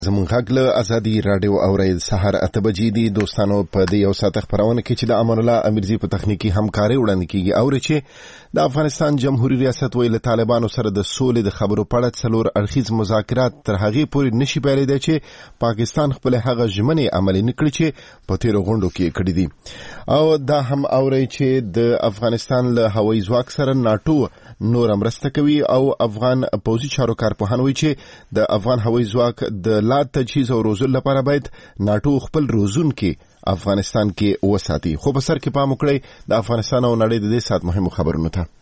زمون غږ له ازادي رادیو اورید سحر 8 بجې دي دوستانو په دې یو ساعت خبرونه کې چې د امان الله امیرزي په تخنیکی همکاري وړاندې کیږي او چې د افغانستان جمهوریت ریاست ویل طالبانو سره د سولې د خبرو په اړه څلور اړخیز مذاکرات تر هغه پورې نشي پیلېدای چې پاکستان خپل هغه ژمنې عملي نکړي چې په تیر غونډو کې کړې دي او دا هم اوري چې د افغانستان له هوایي ځواک سره ناتو نور مرسته کوي او افغان پوځي چارو کارپوهان وایي چې د افغان هوایي ځواک د لا تجهیز او روزل لپاره باید ناتو خپل روزون کې افغانستان کې وساتي. خو په سر کې پام وکړئ د افغانستان او نړۍ د دې سات مهمو خبرونو ته.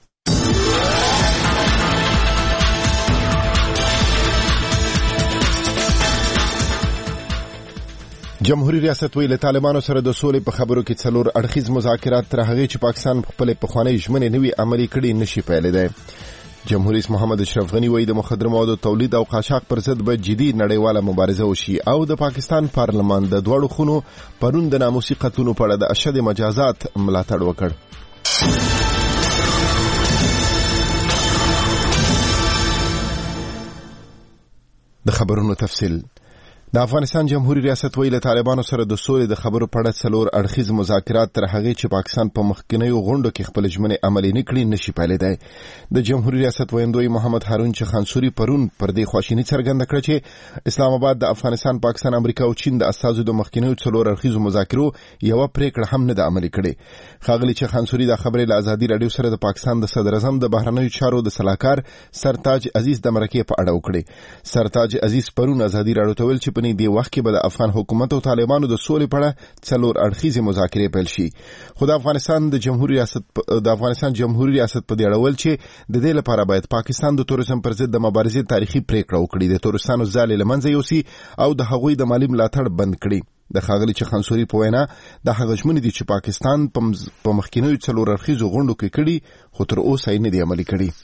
جمهوریت ریاست ویل طالبانو سره د سولې په خبرو کې څلور اړخیز مذاکرات تر هغه چې پاکستان خپل پخوانی ژمنې نوي عملي کړي نشي پیلېدای. جمهوریت محمد اشرف غنی وایي د مخدر موادو تولید او قاچاق پر ضد به جدي نړیواله مبارزه وشي او د پاکستان پارلمان د دوړو خونو پرون د ناموسي قتلونو په اړه د اشد مجازات ملاتړ وکړ. د خبرونو تفصیل. د افغانستان جمهوریت ریاست ویل طالبانو سره د سولې د خبرو په اړه څلور اړخیز مذاکرات تر هغه چې پاکستان په مخکینیو غونډو کې خپل ژمنې عملي نکړي نشي پیلېدای. د جمهوریت ریاست ویندوی محمد هارون چخانسوري پرون پر دې خواشینی څرګنده کړه چې اسلام آباد د افغانستان، پاکستان، امریکا او چین د اساسو د مخکینیو څلور اړخیزو مذاکرو یو پریکړه هم نه د عملي کړي. خاغلی چخانسوري د خبرې له ازادي رادیو سره د پاکستان د صدر اعظم د بهرنیو چارو د سلاکار سرتاج عزیز د مرکې په اړه وکړي. سرتاج عزیز پرون ازادي رادیو ته ویل چې په دې وخت کې به د افغان حکومت او طالبانو د سولې په اړه څلور اړخیزې مذاکرې پیل شي. خو د افغانستان جمهوریت ریاست په دې اړه ویل چې د دې لپاره باید پاکستان د تروریزم پر ضد د مبارزې تاریخي پریکړه وکړي، د تورستانو ځالې له منځه یوسي او د هغوی د مالي ملاتړ بند کړي. د خاغلی چخانسوري په وینا د هغه ژمنې دي چې پاکستان په مخکینیو څلور اړخیزو غونډو کې کړي خو تر اوسه یې نه دي عملي کړي.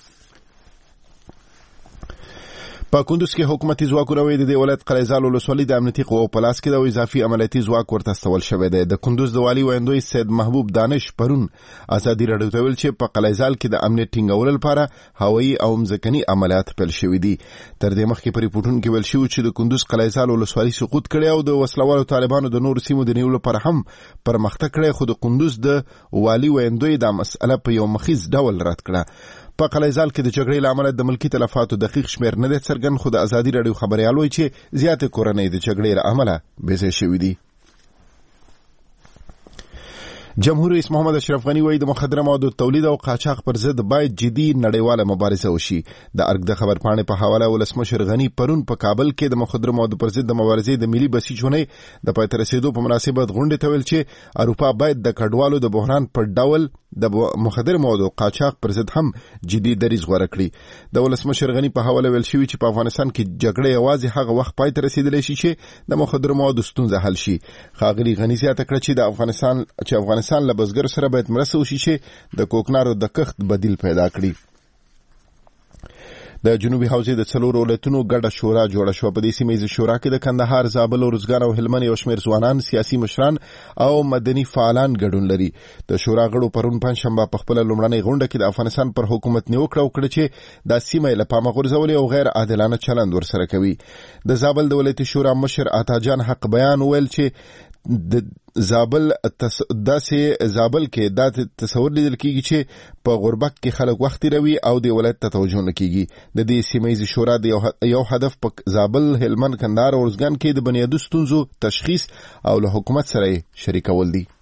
په کندوز کې حکومتي ځواکونه وایي د ولایت قلعه‌زال ولسوالۍ د امنیتي قواو په لاس کې د اضافي عملیاتي ځواک ورته استول شوی دی. د کندوز د والي ویندوی سید محبوب دانش پرون ازادي رادیو ته ویل چې په قلعه‌زال کې د امنیت ټینګولو لپاره هوایي او مځکني عملیات پیل شوي دي. تر دې مخکې په ریپورټونو کې ویل شوی چې د کندوز قلعه‌زال ولسوالۍ سقوط کړي او د وسلوالو طالبانو د نورو سیمو د نیولو لپاره هم پرمختګ کړی، خو د کندوز د والي ویندوی دا مسأله په یو مخیز ډول رد کړه. په قلعه‌زال کې د جګړې له امله د ملکي تلفاتو دقیق شمېر نه دی څرګند، خو د ازادي رادیو خبریال وایي چې زیاتې کورنۍ د جګړې له امله بېځایه شوي دي. جمهوریت رئیس محمد اشرف غنی وایي د مخدر موادو تولید او قاچاق پر ضد باید جدي نړیواله مبارزه وشي. د ارګ د خبرپاڼې په حواله ولسمشر غنی پرون په کابل کې د مخدر موادو پر ضد د مبارزې د ملي بسیجونې د پای ته رسیدو په مناسبت غونډې ته ویل چې اروپا باید د کډوالو د بحران پر ډول د مخدر موادو قاچاق پر ضد هم جدي دریځ غوره کړي. د ولسمشر غنی په حواله ویل شوی چې په افغانستان کې جګړه یوازې هغه وخت پای ته رسیدلی شي چې د مخدر موادو ستونزه حل شي. خاغلی غنی زیاته کړه چې د افغانستان له بزګر سره باید مرسته وشي چې د کوکنارو د کښت بدیل پیدا کړي. د جنوبي حوزې د څلورو ولایتونو ګډه شورا جوړه شوه. په دې سیمه ییزه شورا کې د کندهار، زابل، ارزګان او هلمند یو شمېر ځوانان، سیاسي مشران او مدني فعالان ګډون لري. د شورا غړو پرون پنجشنبه په خپله لومړنۍ غونډه کې د افغانستان پر حکومت نیوکه وکړه چې دا سیمه یې له پامه غورځولې او غیر عادلانه چلند ورسره کوي. د زابل د ولایتي شورا مشر عطاجان حق بیان ویل چې د زابل کې دا تصور لیدل کیږي چې په غربت کې خلک وخت تیروي او د ولایت ته توجه نه کیږي. د دې سیمه ییزې شورا د یو هدف په زابل، هلمند، کندهار او ارزګان کې د بنیادي ستونزو تشخیص او له حکومت سره شریکول دي.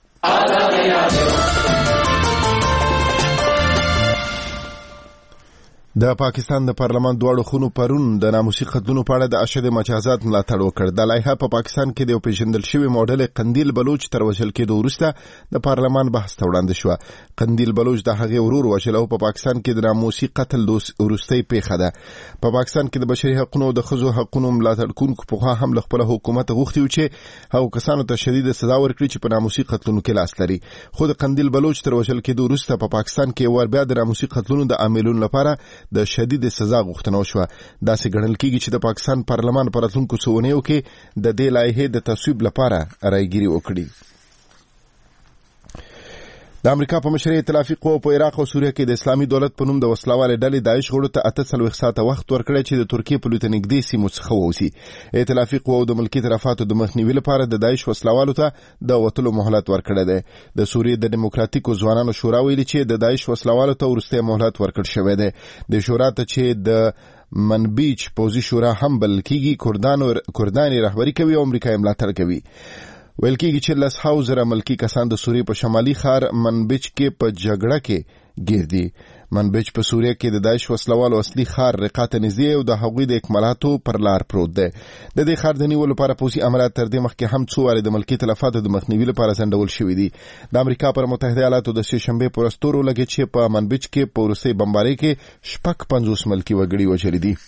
د پاکستان د پارلمان دواړو خونو پرون د ناموسي قتلونو په اړه د اشد مجازات ملاتړ وکړ. د لایحه په پاکستان کې د یو پیژندل شوي موډل قندیل بلوچ تر وژل کېدو وروسته د پارلمان بحث ته وړاندې شوه. قندیل بلوچ د هغې ورور وژل او په پاکستان کې د ناموسي قتل وروستۍ پیښه ده. په پاکستان کې د بشري حقونو او د ښځو حقونو ملاتړ کوونکو پخوا هم له خپله حکومت غوښتي وو چې هغو کسانو ته شدیده سزا ورکړي چې په ناموسي قتلونو کې لاس لري. خو د قندیل بلوچ تر وژل کېدو وروسته په پاکستان کې ور بیا د ناموسي قتلونو د عاملونو لپاره د شدید سزا غوښتنه وشوه. داسې ګڼل کېږي چې د پاکستان پارلمان په راتلونکو څوونیو کې د دې لایحې د تصویب لپاره رایګیري وکړي. د امریکا په مشرۍ ائتلافي قوو په عراق او سوریه کې د اسلامي دولت په نوم د وسلوال ډلې داعش غړو ته 48 ساعته وخت ورکړی چې د ترکیې په لور نږدې سیمو څخه ووځي. ائتلافي قوو د ملکي طرفاتو د مخنیوي لپاره د داعش وسلوالو ته د وتلو مهلت ورکړی دی. د سوریې د دیموکراتیکو ځوانانو شورا ویلي چې د داعش وسلوالو ته وروستی مهلت ورکړل شوی دی. د شورا ته چې د منبیچ پوځي شورا هم بلل کېږي کرداني رهبري کوي او امریکا یې ملاتړ کوي. ویل کېږي چې 10,000 ملکی کسان د سوریې په شمالي ښار منبیچ کې په جګړه کې ګیر دي. منبیچ په سوریه کې د داعش وسلوالو اصلي ښار رقه ته نږدې او د هغوی د اکمالاتو پر لار پروت دی. د دې ښار د نیولو لپاره پوځي عملیات تر دې مخکې هم څو وارې د ملکي تلفاتو د مخنیوي لپاره ځنډول شوي دي. د امریکا پر متحده ایالاتو د سې شنبې په ورځ تور ولګېد چې په منبیچ کې په وروستۍ بمبارۍ کې 50 ملکي وګړي وژلي دي.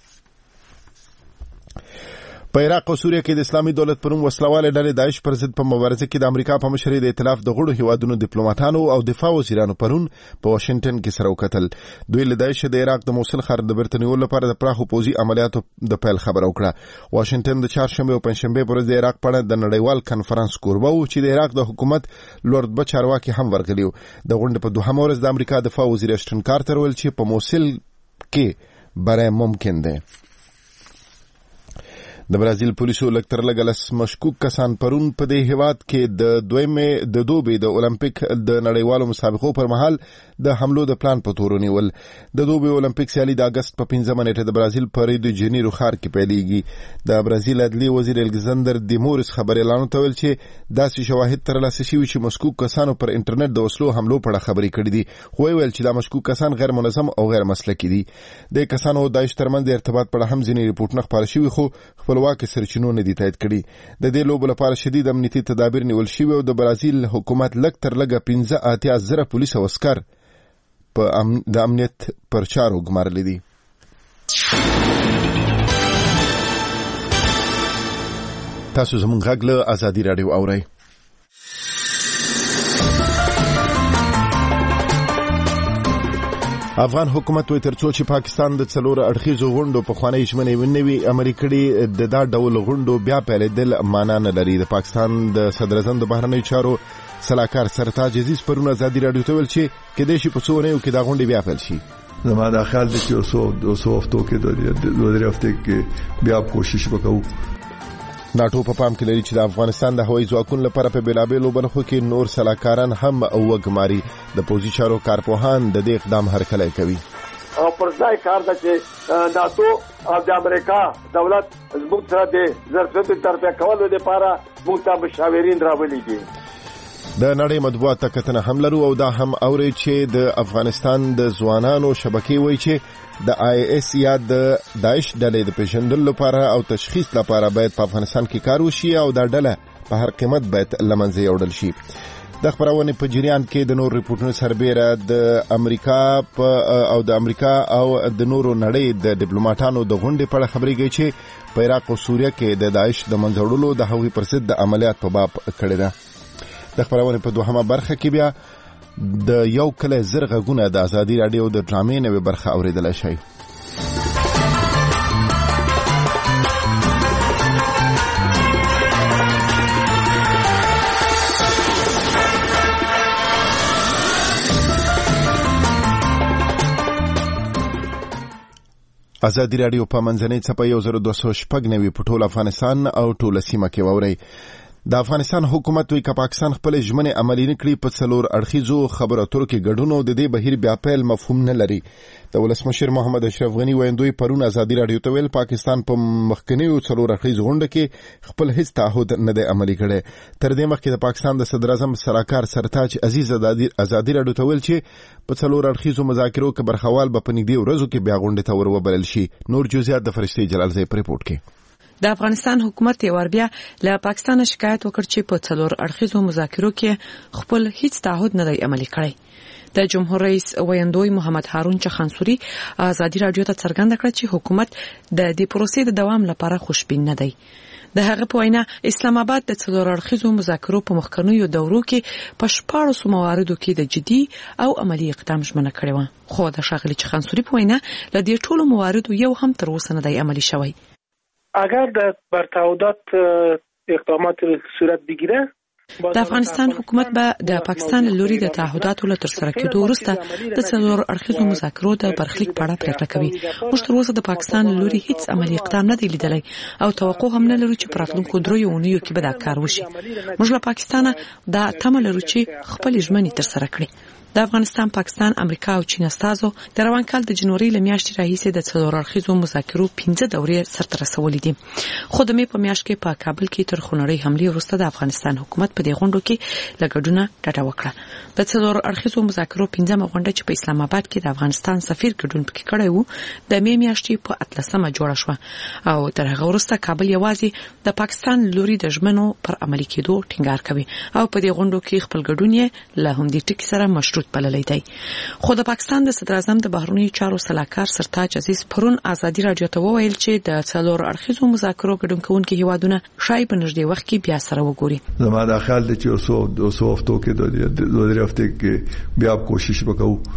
په عراق او سوریه کې د اسلامي دولت پر نوم وسلوالې ډلې داعش پر ضد په مبارزه کې د امریکا په مشرۍ د ائتلاف د غړو هیوادونو ډیپلوماټانو او دفاع وزیرانو پرون په واشنگټن کې سره وکتل. دوی له داعش د عراق د موصل ښار د بیرته نیولو لپاره د پراخو پوځي عملیاتو د پیل خبره وکړه. واشنگټن د چهارشنبه او پنځشنبه پر ورځ د عراق په اړه د نړیوال کنفرانس کوربه و چې د عراق د حکومت لورد چارواکي هم ورغلي وو. د غونډې په دوهمه ورځ د امریکا دفاع وزیر اشټن کارتر ویل چې په موصل کې بری ممکن دی. د برازیل پولیسو لکتر لګلس مشکوک کسان پرون په دې هیواد کې د دوبي د اولمپیک د نړیوالو مسابقو پر مهال د حملو د پلان په تور ونیول. د دوبي اولمپیک سیالي د اگست په 15 نیټه د برازیل په ریو د جنیرو ښار کې پیلېږي. د برازیل عدلي وزیر الګزاندر دیمورس خبر اعلان ته ویل چې داسې شواهد ترلاسه شوي چې مشکوک کسانو پر انټرنیټ د وسلو حملو په اړه خبرې کړې دي. خو ویل چې دا مشکوک کسان غیر منظم او غیر مسلکي دي. د کسانو او داعش ترمنځ د ارتباط په اړه هم ځینې ریپورتونه خپاره شوي خو خپلواک سرچینو نه دي تایید کړي. د دې لوبو لپاره شدید امنیتي تدابیر نیول شوي او د برازیل حکومت لږ تر لږه 15,000 پولیس او عسکر د امنیت پر چارو ګمارلي دي. تاسو زموږ غږ له ازادي راډیو اورئ. افغان حکومت وی ترڅو چې پاکستان د څلور اړخیزو غونډو په خوانی ژمنې ونوي عملي کړي د دا ډول غونډو بیا پیلېدل معنا نه لري. د پاکستان د صدر اعظم د بهرنیو چارو سلاکار سرتاج عزیز پرون ازادي راډیو ته ویل چې کېدای شي په څو ورځو کې دا غونډې بیا پیل شي. زما دا خیال دی چې 200 هفتو کې د 2 هفته کې بیا کوشش وکړو. ناټو په پام کې لري چې د افغانستان د هوایي ځواکونو لپاره په بیلابېلو برخو کې نور سلاکاران هم وګماري. د پوځي چارو کارپوهان د دې اقدام هرکلی کوي. او پر ځای کار ده چې ناټو او د امریکا دولت زموږ سره د ظرفیتو تربیه کولو لپاره موږ ته مشاورین راولېږي. د نړۍ مطبوعات ته کتنه هم لرو او دا هم اوري چې د افغانستان د ځوانانو شبکې وایي چې د IS یا د داعش ډلې د پیژندلو لپاره او تشخیص لپاره باید په افغانستان کې کار وشي او دا ډله په هر قیمت باید لمنځه یوړل شي. د خبرونې په جریان کې د نور ریپورتونو سربېره د امریکا او د نورو نړۍ د ډیپلوماټانو د غونډې په اړه خبرې کوي چې په عراق او سوریه کې د داعش د منځه وړلو د هغوی پر ضد د عملیات په باب کړې ده. د خبرونې په دوهمه برخه کې بیا د یو کله زر غږونه د ازادي راډیو د ډرامې نوې برخه اوریدلای شئ. ازادي راډیو په منځنۍ څپه 1290 په ټول افغانستان او ټول سیمه کې واورئ. د افغانستان حکومت وی که پاکستان خپل ژمنې عملي نه کړي په څلور اړخیزو خبرو اترو کې ګډون او د دې بهیر بیا پیل مفهوم نه لري. د ولسمشر محمد اشرف غنی ویندوی پرون ازادي راډیو ته ویل پاکستان په مخکنیو څلور اړخیزو غونډه کې خپل هیڅ تعهد نه دی عملي کړی. تر دې مخکې د پاکستان د صدر اعظم سلاکار سرتاج عزیز ازادي راډیو ته ویل چې په څلور اړخیزو مذاکرو کې برخوال به په نږدې ورځو کې بیا غونډې ته وروبلل شي. نور جزئیات د فرشتي جلال زئی په ریپورت کې. د افغانستان حکومت یې وربیا له پاکستان شکایت وکړ چې په څلور اړخیزو مذاکرو کې خپل هیڅ تعهد نه دی عملي کړی. د جمهور رئیس ویندوی محمد هارون چخانسوري ازادي راډیو ته څرګنده کړه چې حکومت د دې پروسې د دوام لپاره خوشبین نه دی. د هغه په وینا اسلام آباد د څلور اړخیزو مذاکرو په مخکنیو دورو کې په 14 مواردو کې د جدي او عملی اقدام ژمنه کړې و. خو د ښاغلي چخانسوري په وینا له دې ټولو مواردو یو هم تر اوسه نه دی عملی شوی. اگر در تعهدات اقدامات صورت بگیره د افغانستان حکومت به د پاکستان لوري د تعهداتو له ترسره کېدو وروسته د څلور اړخیزو مذاکرو د برخلیک په اړه پریکړه کوي. موږ تر اوسه د پاکستان لوري هیڅ عملی اقدام نه دی لیدلی او توقع هم نه لرو چې په راتلونکو 3 اونیو کې به دا کار وشي. موږ له پاکستانه دا تمه لرو چې خپل ژمنې ترسره کړي. د افغانستان، پاکستان، امریکا او چین استازو د روان کال د جنوري له میاشتې راهیسې د څلور اړخیزو مذاکرو 15 دورې سرته رسولې دي. خو د مې په میاشت کې په کابل کې تر خونړۍ حملې وروسته د افغانستان حکومت په دې غونډو کې لګډونه ډډه وکړه. د څلور اړخیزو مذاکرو 15مه غونډه چې په اسلام آباد کې د افغانستان سفیر ګډون پکې کړی وو د مې میاشتې په 18مه جوړه شوه او تر هغه وروسته کابل یوازې د پاکستان لوري د ژمنو پر عملي کېدو ټینګار کوي او په دې غونډو کې خپل ګډون یې له همدې ټکي سره مشروط بللی دی. خو د پاکستان د صدر اعظم د بهرنیو چارو سلاکار سرتاج عزیز پرون ازادي رادیو ته وویل چې د څلور اړخیزو مذاکرو ګډون کوونکي هیوادونه شاید په نږدې وخت کې بیا سره وګوري. زما دا خیال دی چې 200 هفتو کې 2 هفته کې بیا کوشش وکړو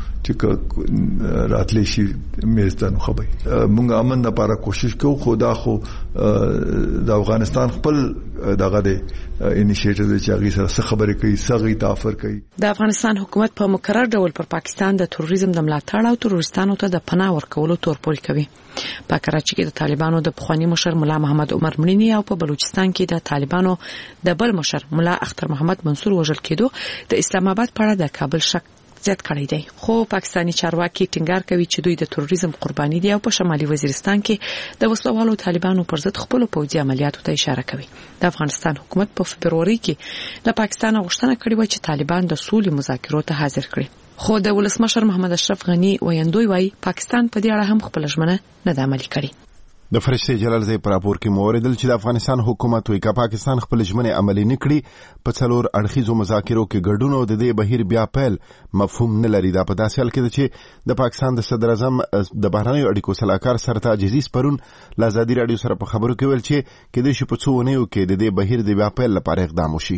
چې راتلې شي میزدان خبري مونږ امن لپاره کوشش کوو. خدا خو د افغانستان خپل دغه د انیشیټیو چې هغه سره خبرې کوي سغي تافر کوي. د افغانستان حکومت په مکرر ډول پر پاکستان د تروریزم د ملاتړ او تروریستانو ته د پناه ورکولو تورپوري کوي. په کراچي کې د طالبانو د پخوانی مشر مولا محمد عمر مړینی او په بلوچستان کې د طالبانو د بل مشر مولا اختر محمد منصور وژل کېدو د اسلام آباد په اړه د کابل شک زیات کړی دی. خو پاکستانی چارواکي ټینګار کوي چې دوی د تروریزم قرباني دي او په شمالي وزیرستان کې د وسلوالو طالبانو پر ضد خپل پوځي عملیاتو ته اشاره کوي. د افغانستان حکومت په فبروري کې له پاکستان غوښتنه کړې و چې طالبان د سولې مذاکرو ته حاضر کړي. خو د ولسمشر محمد اشرف غنی ویاندوی وايي پاکستان په دې اړه هم خپل ژمنه نه ده عملي کړې. د فرشته جلال زئی پر راپور کې موردل چې د افغانستان حکومت وی کا پاکستان خپل ژمنې عملي نکړي په څلور اړخیزو مذاکرو کې ګډون او د دې بهیر بیا پیل مفهوم نه لري. دا په داسې حال کې چې د پاکستان د صدر اعظم د بهرنیو اړیکو سلاکار سرتاج عزیز پرون له ازادي رادیو سره په خبرو کې ویل چې کېدای شي په څو ونیو کې د دې بهیر د بیا پیل لپاره اقدام وشي.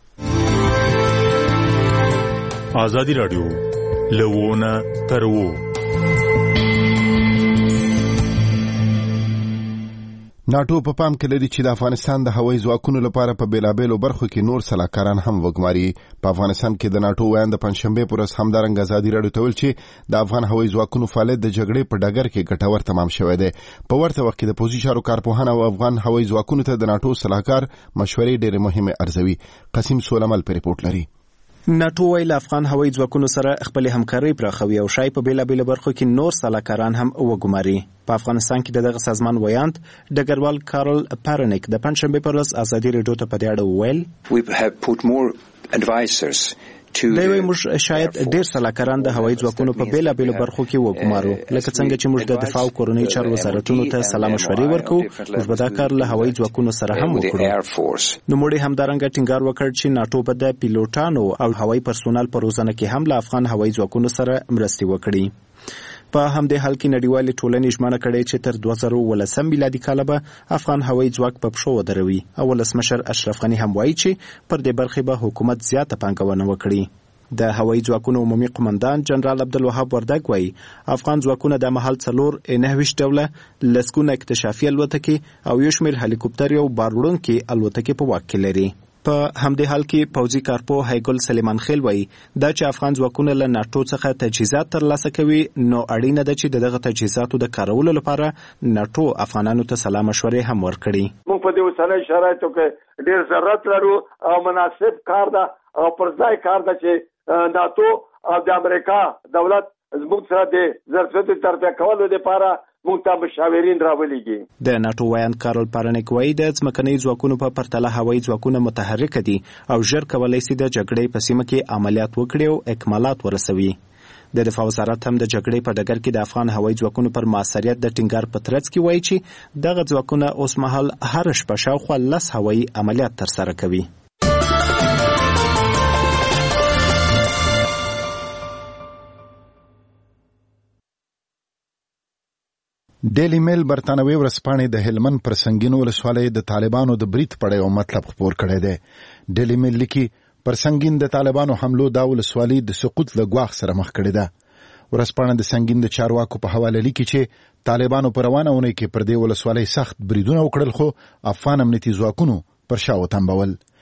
ازادي رادیو لوونه ترو ناټو په پام کې لري چې د افغانستان د هوایي ځواکونو لپاره په بیلابېلو برخو کې نور سلاکاران هم وګماري. په افغانستان کې د ناټو ویاند د پنځشنبه پر ورځ همدارنګه ازادي رادیو ته ویل چې د افغان هوایي ځواکونو فعالیت د جګړې په ډګر کې ګټور تمام شوی دی. په ورته وخت کې د پوځي چارو کارپوهان او افغان هوایي ځواکونو ته د ناټو سلاکار مشورې ډېرې مهمه ارزوي. قاسم سولمل په ریپورت لري. ناټو ویل افغان هوایي ځواکونو سره خپل همکاري پراخوي او شای په بیلابېلو برخو کې نور سلاکاران هم وګماري. په افغانستان کې دغه سازمان ویاند ډګروال کارل پارنیک د پنځشنبه پر ورځ ازادي رادیو ته په دې اړه ویل we have put more advisors دوی موږ شاید ډیر سلاکاران د هوایي ځواکونو په بیلابېلو برخو کې وګمارو لکه څنګه چې موږ د دفاع او کورنۍ چارو وزارتونو ته سلام مشورې ورکوو. موږ به دا کار له هوایي ځواکونو سره هم وکړو. نو موږ همدارنګه ټینګار وکړ چې ناټو به د پیلوټانو او هوایي پرسونل په روزنه کې هم له افغان هوایي ځواکونو سره مرستې وکړي. په همدې حال کې نړیوالې ټولنې ژمنه کړې چې تر 2019 میلادي کال به افغان هوایي ځواک په پښو ودروي. ولسمشر اشرف غنی هم وایي چې پر دې برخه به حکومت زیاته پانګونه وکړي. د هوایي ځواکونو عمومي قومندان جنرال عبدالوهاب وردګ وایي افغان ځواکونه د مهال 4 ډوله لسکونه اکتشافي الوتکې او یو شمېر هلیکوپټر او بار وړونکي الوتکې په واک کې لري. په همدې حال کې پوځي کارپو هیګل سلیمان خیل وایي دا چې افغان ځواکونه له ناټو څخه تجهیزات ترلاسه کوي نو اړینه ده چې دغه تجهیزاتو د کارولو لپاره ناټو افغانانو ته سلا مشورې هم ورکړي. موږ په دې اوسنۍ شرایطو کې ډېر ضرورت لرو او مناسب کار ده او پر ځای کار ده چې ناټو او د امریکا دولت زموږ سره د ظرفیتو تربیه کولو لپاره موږ ته مشاورین راولېږي. د ناټو ویاند کارل پارنیک وایي د ځمکني ځواکونو په پرتله هوایي ځواکونه متحرک دي او ژر کولی شي د جګړې په سیمه کې عملیات وکړي او اکمالات ورسوي. د دفاع وزارت هم د جګړې په ډګر کې د افغان هوایي ځواکونو پر موثریت د ټینګار په ترڅ کې وایي چې دغه ځواکونه اوس مهال هر شپه شاوخوا 10 هوایي عملیات ترسره کوي. ډیلی میل برتانوي ورځپاڼې د هلمند پر سنگین ولسوالۍ د طالبانو د برید پړې او مطلب خبر کړی دی. ډیلی میل لیکي پر سنگین د طالبانو حملو دا ولسوالۍ د سقوط له ګواښ سره مخ کړې ده. ورځپاڼه د سنگین د چارواکو په حواله لیکي چې طالبانو په روانه اونۍ کې پر دې ولسوالۍ سخت بریدونه وکړل خو افغان امنیتي ځواکونو پر شا وتمبول.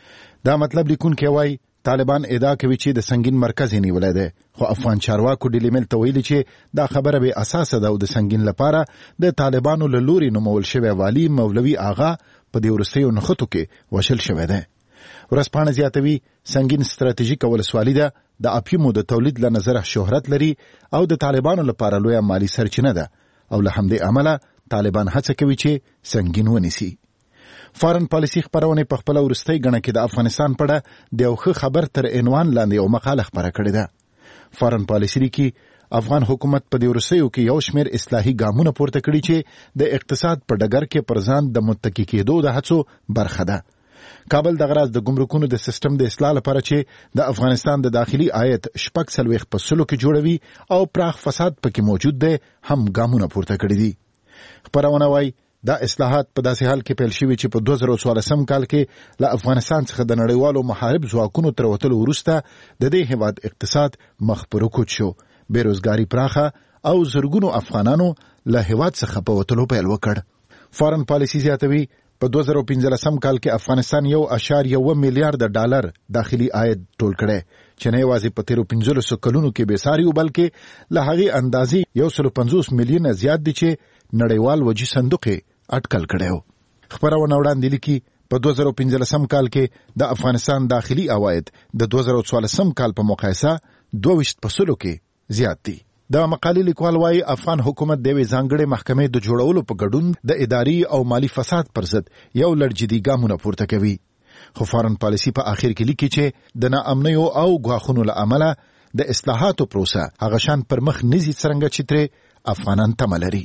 دا مطلب لیکونکي وایي طالبان ادعا کوي چې د سنگین مرکز یې نیولی دی، خو افغان چارواکو ډیلی میل ته ویلي چې دا خبره بې اساسه ده او د سنگین لپاره د طالبانو له لوري نومول شوی والي مولوي آغا په دې وروستیو نښتو کې وژل شوی دی. ورځپاڼه زیاتوي سنگین ستراتیژیکه ولسوالي ده، د اپیومو د تولید له نظره شهرت لري او د طالبانو لپاره لویه مالی سرچینه ده او له همدې امله طالبان هڅه کوي چې سنگین ونیسي. فارن پالیسي خبرونه په خپل ورستۍ غنه کې د افغانستان په اړه د یو ښه خبر تر عنوان لاندې یو مقاله خبره کړې ده. فارن پالیسي کې افغان حکومت په دې ورستیو کې یو شمېر اصلاحي ګامونه پورته کړي چې د اقتصاد په ډګر کې پر ځان د متکی کېدو د هڅو برخه ده. کابل د غراض د ګمرکونو د سیستم د اصلاح لپاره چې د افغانستان د داخلي عاید 40% کې جوړوي او پراخ فساد پکې موجود دی هم ګامونه پورته کړي دي. خبرونه وايي دا اصلاحات په داسې حال کې پیل شوي چې په 2014 کال کې له افغانستان څخه د نړیوالو محارب ځواکونو تر وتلو وروسته د دې هیواد اقتصاد مخ پر رکود شو، بیروزګاري پراخه او زرګونو افغانانو له هیواد څخه په وتلو پیل وکړ. فارن پالیسي زیاتوي په 2015 کال کې افغانستان 1.1 میلیارډ ډالر داخلي عاید ټول کړي چې نه یوازې په 13 کلونو کې بېساري و بلکې له هغې اندازې 150 میلیونه زیات دي چې نړیوال وجي صندوق اټکل کړی و. خبرونه وړاندې لیکي په 2015 کال کې د افغانستان داخلي عواید د 2014 کال په مقایسه 22% کې زیات دي. د مقالې لیکوال وايي افغان حکومت د یوې ځانګړې محکمې د جوړولو په ګډون د اداري او مالی فساد پر ضد یو لړ جدي ګامونه پورته کوي. خو فارن پالیسي په آخر کې لیکي چې د ناامنیو او ګواښونو له امله د اصلاحاتو پروسه هغه شان پر مخ نزي څرنګه چې ترې افغانان تمه لري.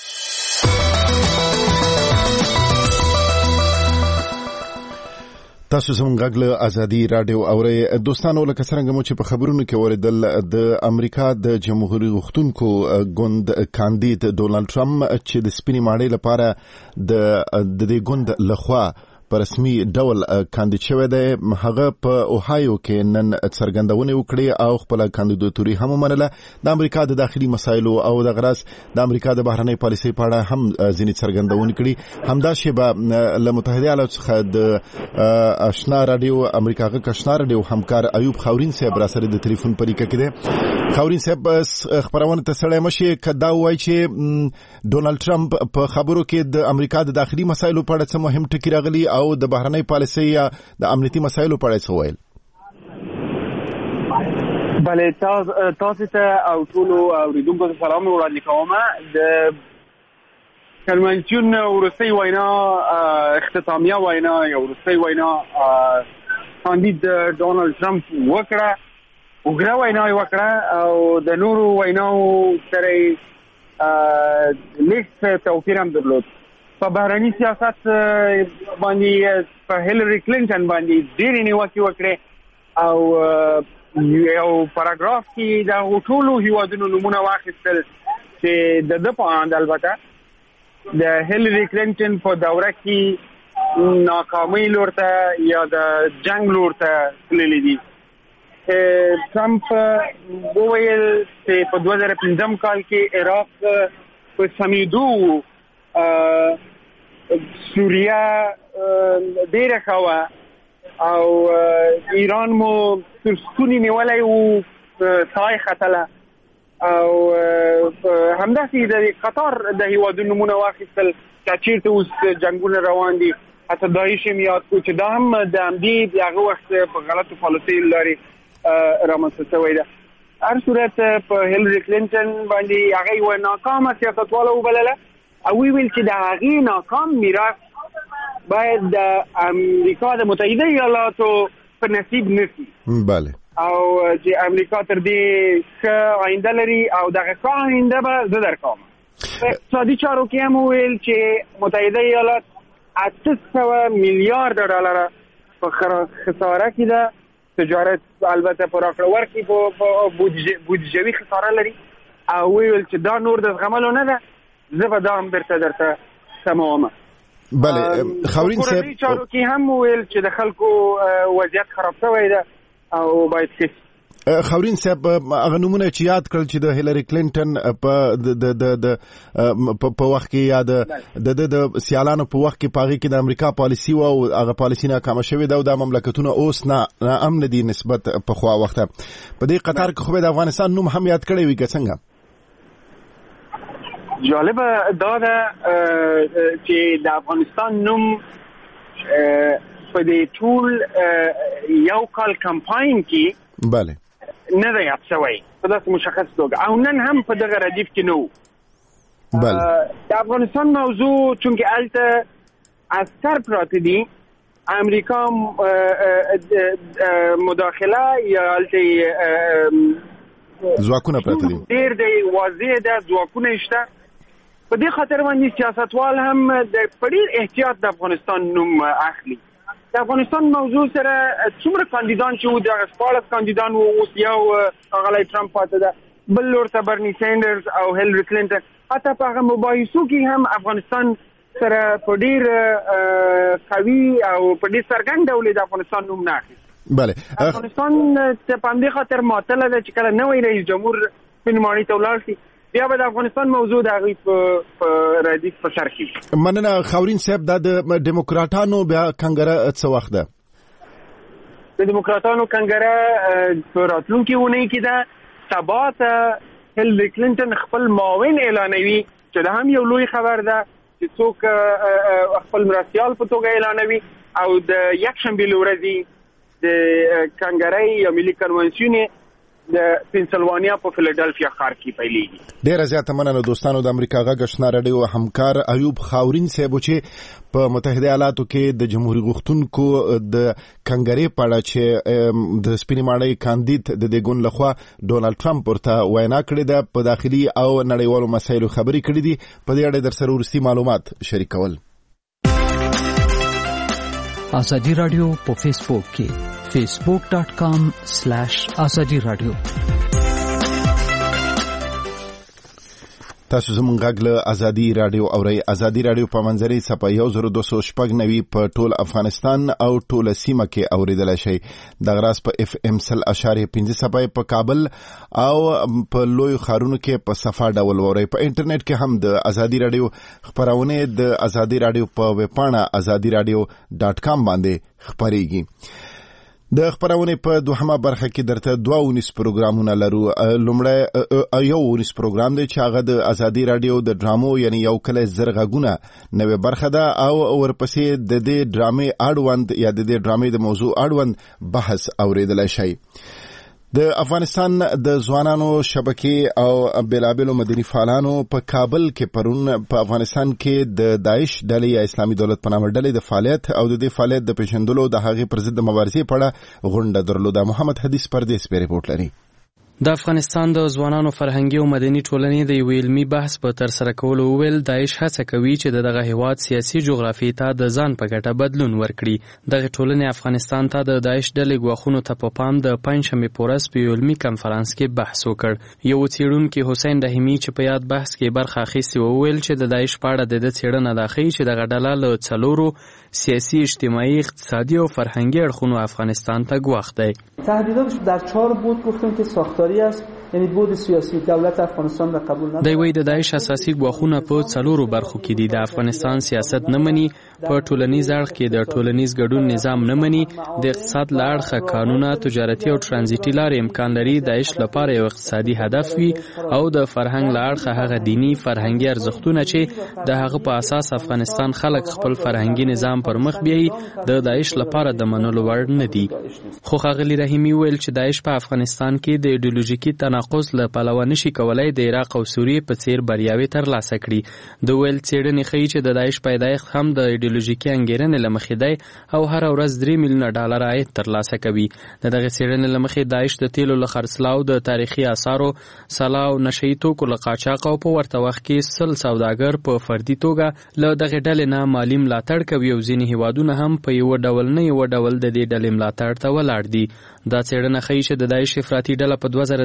تاسو زموږ غږ له ازادي رادیو اورئ. دوستانو لکه څرنګه مو چې په خبرونو کې اوریدل د امریکا د جمهوریت غوښتونکو ګوند کاندید ډونالد ټرمپ چې د سپینې ماڼۍ لپاره د دې ګوند لخوا په رسمي ډول کاندید شوی دی، هغه په اوهایو کې نن څرګندونه وکړه او خپل کاندیداتوري هم ومنله. د امریکا د داخلي مسایلو او د غرض د امریکا د بهرنۍ پالیسۍ په اړه هم ځینې څرګندونه کړي. همدا شیبه له متحده ایالاتو څخه د آشنا رادیو امریکا غږ آشنا رادیو همکار ایوب خاورین صاحب را سره د ټلیفون په اړیکه کې دی. خاورین صاحب خبرونه ته سړی مشي کدا وایي چې ډونالد ټرمپ په خبرو کې د امریکا د داخلي مسایلو په اړه څه مهم ټکي راغلي او د بهرنۍ پالیسۍ یا د امنیتي مسایلو په اړه څه ویل؟ بله، تاسو ته او ټولو اوریدونکو ته سلام وړاندې کوم. د کنونشن وروستۍ وینا اختتامیه وینا یا وروستۍ وینا کاندید ډونالد ټرمپ وکړه، وګړه وینا یې وکړه او د نورو ویناو سره لیک توپیر هم درلود. په بهرني سیاست باندې په هیلری کلینټن باندې ډېرې نیوکې وکړې او یو پاراګراف کې د ټولو هیوادونو نومونه واخیستل چې د ده په اند البته د هیلری کلینټن په دوره کې ناکامۍ لور ته یا د جنگ لور ته تللي دي. ټرمپ وویل چې په 2015 کال کې عراق په سمیدو سوریه ډیره ښه او ایران مو تر ستوني نیولی و سای ختله او همداسې د قطر د هیوادونو نومونه واخیستل چې چیرته اوس جنګونه روان دي. حتی داعش هم یاد کړو چې دا هم د همدې د هغه وخت په غلطو پالیسیو لارې رامنځته شوی ده. هر صورت په هیلری کلینټن باندې هغه یوه ناکامه سیاستواله وبلله او ویل چې د هغې ناکام میراث باید د امریکا د متحده ایالاتو په نصیب نشي. بله. او چې امریکا تر دې ښه آینده لري او دغه ښه آینده به زه درکوم. په اقتصادي چارو کې هم وویل چې متحده ایالات 800 میلیارډ ډالر په خساره کې ده. تجارت البته په راکړه ورکړې په بودیجوي خساره لري او ویل چې دا نور د زغملو نه ده، زه به دا هم درته سموم. بله خاورین صاحب چارو کې هم ویل چې د خلکو وضعیت خراب شوی ده او باید ښه. خاورین صاحب هغه نمونه چې یاد کړل چې د هیلری کلینټن په وخت کې یا د سیالانو په وخت کې پاغي کې د امریکا پالیسی او هغه پالیسی ناکامه شوې ده او د مملکتونو اوس نه امن دي نسبت په خوا وخت په دې قطار کې خو د افغانستان نوم هم یاد کړی وي که څنګه جالب دا ده چې د افغانستان نوم په دې ټول یو کال کمپاین کې بله نه دی یاد شوی په داسې مشخص توګه او نن هم په دغه ردیف کې نو بله د افغانستان موضوع چونکې هلته عسکر پراته دي امریکا مداخله یا هلته ځواکونه پراته دي ډېر دی واضح ده ځواکونه شته په دې خاطر باندې سیاستوال هم د ډېر احتیاط د افغانستان نوم اخلي د افغانستان موضوع سره څومره کاندیدان چې وو دغه 14 کاندیدان وو اوس یو هغه ټرمپ پاتې ده بل لورته برني سینډرز او هیلری کلینټن حتی په هغه مباحثو کې هم افغانستان سره په ډېر قوي او په ډېر څرګند ډول د افغانستان نوم نه اخلي بله افغانستان ته په همدې خاطر معطله ده چې کله نوی رئیس جمهور سپینماڼۍ ته ولاړ شي بیا به د افغانستان موضوع د هغوی په ردیف په سر کې مننه خاورین صاحب دا د ډیموکراټانو بیا کنګره څه وخت ده د ډیموکراټانو کنګره په راتلونکي اونۍ کې ده سبا ته هیلری کلینټن خپل معاون اعلانوي چې دا هم یو لوی خبر ده چې څوک خپل مرستیال په توګه اعلانوي او د یکشنبې ورځې د کنګرې یا ملي کنونسیون د پنسلوانیا په فیلادلفیا ښار کې پیلېږي. ډیره زیاته مننه دوستانو د امریکا غږ آشنا رادیو همکار ایوب خاورین صاحب چې په متحده ایالاتو کې د جمهوریت غوښتونکو د کنګرې په اړه چې د سپینې ماڼۍ کاندید د دې ګوند لخوا ډونالډ ټرمپ ورته وینا کړې ده په داخلي او نړیوالو مسایلو خبرې کړې دي په دې اړه درسره وروستي معلومات شریکول. ازادي رادیو په فیسبوک کې facebook.com/azadi radio تاسو زموږ غږ له ازادي رادیو اورئ. ازادي رادیو په منځري صفحه 1290 په ټول افغانستان او ټول سیمه کې اوریدل شي. د غراس په FM 100.5 صفحه په کابل او په لوی خارونو کې په صفه ډول اورئ. په انټرنیټ کې هم د ازادي رادیو خبرونه د ازادي رادیو په ویب پاڼه azadiradio.com باندې خبريږي. د خبرونه په دوهمه برخه کې درته 22 پروګرامونه لرو. لومړی یو 19 پروګرام دی چې هغه د ازادي رادیو د ډرامو یعنی یو کله زرغونه نوې برخه ده او ورپسې د دې ډرامې اړوند یا د دې ډرامې د موضوع اړوند بحث اوریدل شي. د افغانستان د ځوانانو شبکې او بلابلو مدني فعالانو په کابل کې پرون په افغانستان کې د داعش ډلې یا اسلامي دولت په نامه ډلې د فعالیت او د دې فعالیت د پیژندلو د هغې پر ضد د مبارزې په اړه غونډه درلوده. محمد حدیث پردیس په ریپورت لري. د افغانستان د ځوانانو فرهنګي او مدني ټولنې د یو علمي بحث په تر سره کولو ویل داعش هڅه کوي چې دغه هیواد سیاسي جغرافي ته د ځان په ګټه بدلون ورکړي. دغه ټولنې افغانستان ته د داعش ډلې ګواښونو ته په پام د پنځشنبې په ورځ په یو علمي کنفرانس کې بحث وکړ. یو څېړونکي حسین رحیمي چې په یاد بحث کې برخه اخیستې وویل چې د داعش په اړه د څېړنه دا ښیي چې دغه ډله له څلورو سیاسي، اجتماعي، اقتصادي او فرهنګي اړخونو افغانستان ته ګواښ دی. تهدیداتش در 4 بود گفتن که ساختاری است یعنی بود سیاسی دولت افغانستان را قبول نداره. دی وی د داعش اساسي ګواښونه په څلورو برخو کې دي. د افغانستان سیاست نه مني، په ټولنیز اړخ کې د ټولنیز ګډون نظام نه مني، د اقتصاد له اړخه قانونه، تجارتي او ترانزیتي لارې امکان لري داعش لپاره یو اقتصادي هدف وي او د فرهنګ له اړخه هغه دینی فرهنګي ارزښتونه چې د هغه په اساس افغانستان خلک خپل فرهنګي نظام پر مخ بیایي د داعش لپاره د منلو وړ نه دي. خو ښاغلي رحیمي ویل چې داعش په افغانستان کې د ایډیولوژیکي تناقض له پلوه نشي کولای د عراق او سوریې په څیر بریاوې ترلاسه کړي. د ویل څېړنې ښیي چې د داعش پیدایښت هم د ایډیولوژیکي انګیرنې له مخې دی او هر ورځ $3 میلیونه عاید ترلاسه کوي. د دغه څېړنې له مخې داعش د تیلو له خرڅلاو، د تاریخي آثارو، سلا او نشهیي توکو له قاچاق او په ورته وخت کې 100 سوداګر په فردي توګه له دغه ډلې نه مالي ملاتړ کوي او ځینې هیوادونه هم په یو ډول نه یو ډول د دې ډلې ملاتړ ته ولاړ دي. دا څېړنه ښیي چې د داعش افراطي ډله په 2003 کال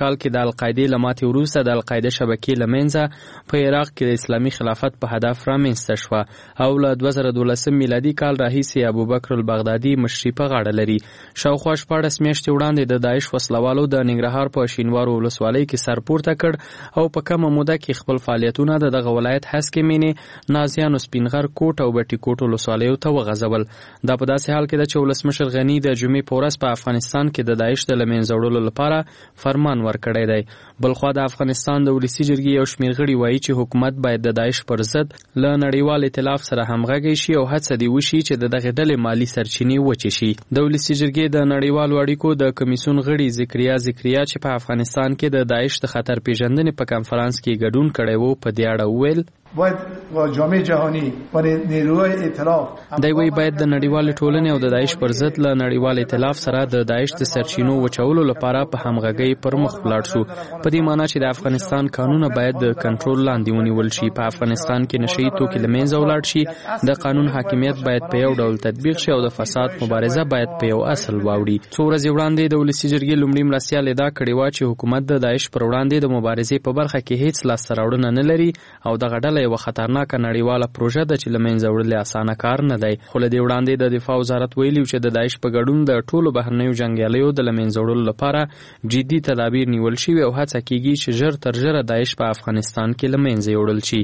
کال کې د القاعده لماتې وروسته د القاعده شبکې لمنځه په عراق کې د اسلامي خلافت په هدف رامنځته شوه او له 2012 میلادي کال راهیسې ابوبکر البغدادي مشري په غاړه لري. شاوخوا 14 میاشتې وړاندې د داعش وسلوالو د ننګرهار په شینوارو ولسوالۍ کې سر پورته کړ او په کومه موده کې خپل فعالیتونه د دغه ولایت هسکې مینې نازیانو سپینغر کوټ او بټي کوټ ولسوالیو ته وغځول. دا په داسې حال کې د ولسمشر غنی د جمعې په ورځ په افغانستان کې د داعش د لمنځه وړلو لپاره فرمان ورکړی دی. بلخوا د افغانستان د ولسي جرګې یو شمېر غړي وایي چې حکومت باید د داعش پر ضد له نړیوال ائتلاف سره همغږی شي او هڅه دې وشي چې د دغې ډلې مالي سرچینې وچې شي. د ولسي جرګې د نړیوالو اړیکو د کمیسیون غړي ذکریا چې په افغانستان کې د داعش د خطر پیژندنې په کنفرانس کې ګډون کړی و په دې اړه وویل باید با جامعه جهانی پر نیروهای ائتلاف دی وی باید د نړیوال ټولنې او د داعش پر ضد له نړیوال ائتلاف سره د داعش د سرچینو وچولو لپاره په همغږۍ پر مخ ولاړ شو. په دې معنی چې د افغانستان قانون باید د کنټرول لاندې ونیول شي. په افغانستان کې نشئی توکي له منځه ولاړ شي. د قانون حاکمیت باید په یو ډول تطبیق شي او د فساد مبارزه باید په یو اصل واوړي. څو ورځې وړاندې د ولسي جرګې لومړي مرستیال ادعا کړې وه چې حکومت د داعش پر وړاندې د مبارزې په برخه کې هیڅ لاسته راوړنه نه لري او دغه ډله یوه خطرناکه نړیواله پروژه ده چې له منځه وړل اسانه کار نه دی. خو له دې وړاندې د دفاع وزارت ویلي چې د داعش په ګډون د ټولو بهرنیو جنګیالیو د له منځه وړلو لپاره جدي تدابیر نیول شوي او هڅه کیږي چې ژر تر ژره داعش په افغانستان کې له منځه وړل شي.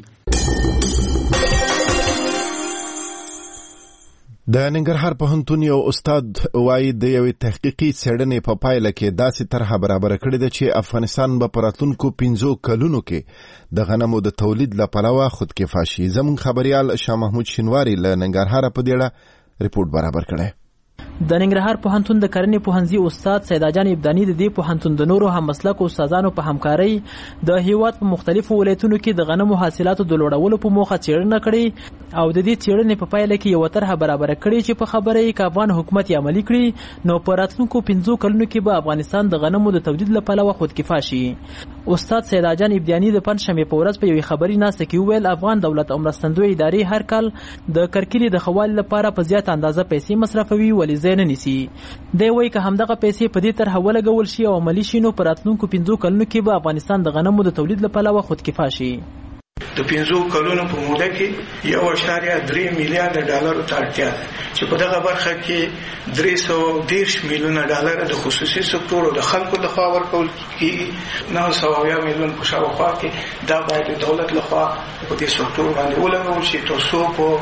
د ننګرهار پوهنتون یو استاد وایي د یوې تحقیقي څېړنې په پایله کې داسې طرحه برابره کړې ده چې افغانستان به په راتلونکو 15 کلونو کې د غنمو د تولید له پلوه خودکفا شي. زموږ خبریال شاه محمود شینواری له ننګرهاره په دې اړه ریپورت برابر کړی. د ننګرهار پوهنتون د کرنې پوهنځي استاد سیداجان ابداني د دې پوهنتون د نورو هم مسلکو استادانو په همکارۍ د هیواد په مختلفو ولایتونو کې د غنمو حاصلاتو د لوړولو په موخه څېړنه کړې او د دې څېړنې په پایله کې یو طرحه برابره کړې چې په خبره یې که افغان حکومت یې عملي کړي نو په راتلونکو 15 کلونو کې به افغانستان د غنمو د تولید له پلوه خودکفا شي. استاد سیداجان ابداني د پنجشنبې په ورځ په یوې خبري ناسته کې وویل افغان دولت او مرستندوی ادارې هر کال د کرکیلې د ښه والي لپاره په زیاته اندازه پیسې مصرفوي ولې ځای نه نیسي. دی وایي که همدغه پیسې په دې طرحه ولګول شي او عملي شي نو په راتلونکو 15 کلونو کې به افغانستان د غنمو د تولید له پلوه خودکفا شي. د 15 کلونو په موده کې 1.3 میلیارډ ډالر ته اړتیا ده چې په دغه برخه کې 310 میلیونه ډالر د خصوصي سکتور او د خلکو لخوا ورکول کیږي. 900 میلیون په شاوخوا کې دا باید د دولت لخوا په دې سکتور باندې ولګول شي ترڅو په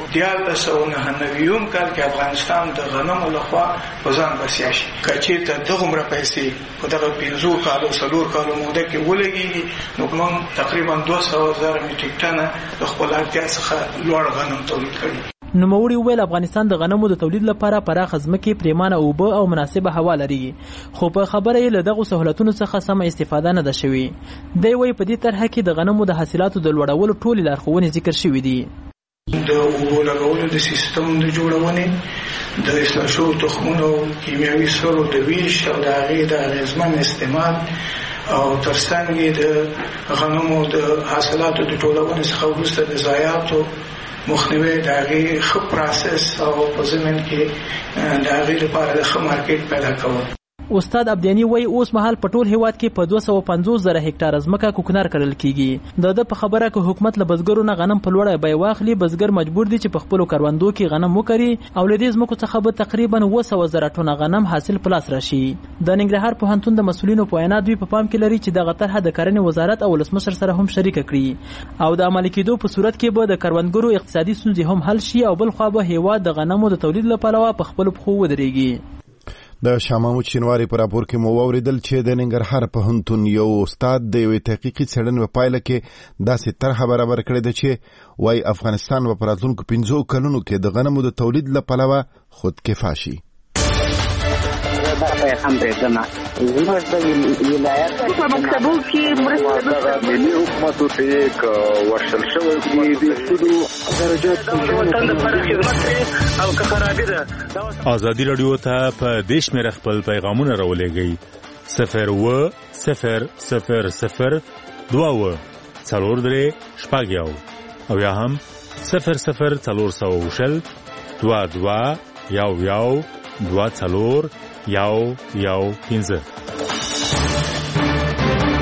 1999 کال کې افغانستان د غنمو لخوا په ځان بسیا شي. که چېرته دغومره پیسې په دغه 15 کالو 4 کالو موده کې ولګېږي نو موږ تقریبا 200,000 میټریک ټنه د خپل اړتیا څخه لوړ غنم تولید کړي. نوموړي وویل افغانستان د غنمو د تولید لپاره پراخه ځمکې پریمانه اوبه او مناسبه هوا لري خو په خبره یې له دغو سهولتونو څخه سمه استفاده نه ده شوې. دی وایي په دې طرحه کې د غنمو د حاصلاتو د لوړولو ټولې لارښوونې ذکر شوي دي. د اوبو لګولو د سیستم د جوړونې د اصلاح شویو تخمونو کیمیاوي سرو د ویش او د هغې د اغېزمن استعمال او ترڅنګ د غنمو د حاصلاتو د ټولونې څخه وروسته د ضایعاتو مخنیوی د هغې ښه پروسس او په ضمن کې د هغې لپاره د ښه مارکیټ پیدا کول. استاد ابداني وایي اوس مهال په ټول هیواد کې په 250,000 هکټاره ځمکه کوکنار کرل کیږي. د په خبره که حکومت له بزګرو نه غنم په لوړه بیه واخلي بزګر مجبور دي چې په خپلو کروندو کې غنم وکري او له دې ځمکو څخه به تقریبا 200,000 ټنه غنم حاصل په لاس راشي. د ننګرهار پوهنتون د مسؤلینو په وینا دوی په پام کې لري چې دغه طرحه د کرنې وزارت او ولسمشر سره هم شریکه کړي او د عملي کېدو په صورت کې به د کروندګرو اقتصادي ستونزې هم حل شي او بل خوا به هیواد د غنمو د تولید لپاره په خپلو پښو ودرېږي. د شاه محمود شینواری په راپور کې مو واوریدل چې د ننګرهار پوهنتون یو استاد د یوې تحقیقي څېړنې په پایله کې داسې طرحه برابر کړې ده چې وایي افغانستان به په راتلونکو 15 کلونو کې د غنمو د تولید له پلوه خودکفا شي. هم پرېږدمه زموږ د ولایت په مکتبو کې مرسته ملي حکومتو ته یې که ورشل شوی وي د ټولو درجات د وطن لپاره خدمت کوي او که خرابي ده. ازادي راډیو ته په دې شمېره خپل پیغامونه راولېږئ 02000 2 4 شپږ او یا هم 00400 22 یو 2 4 1 1 5.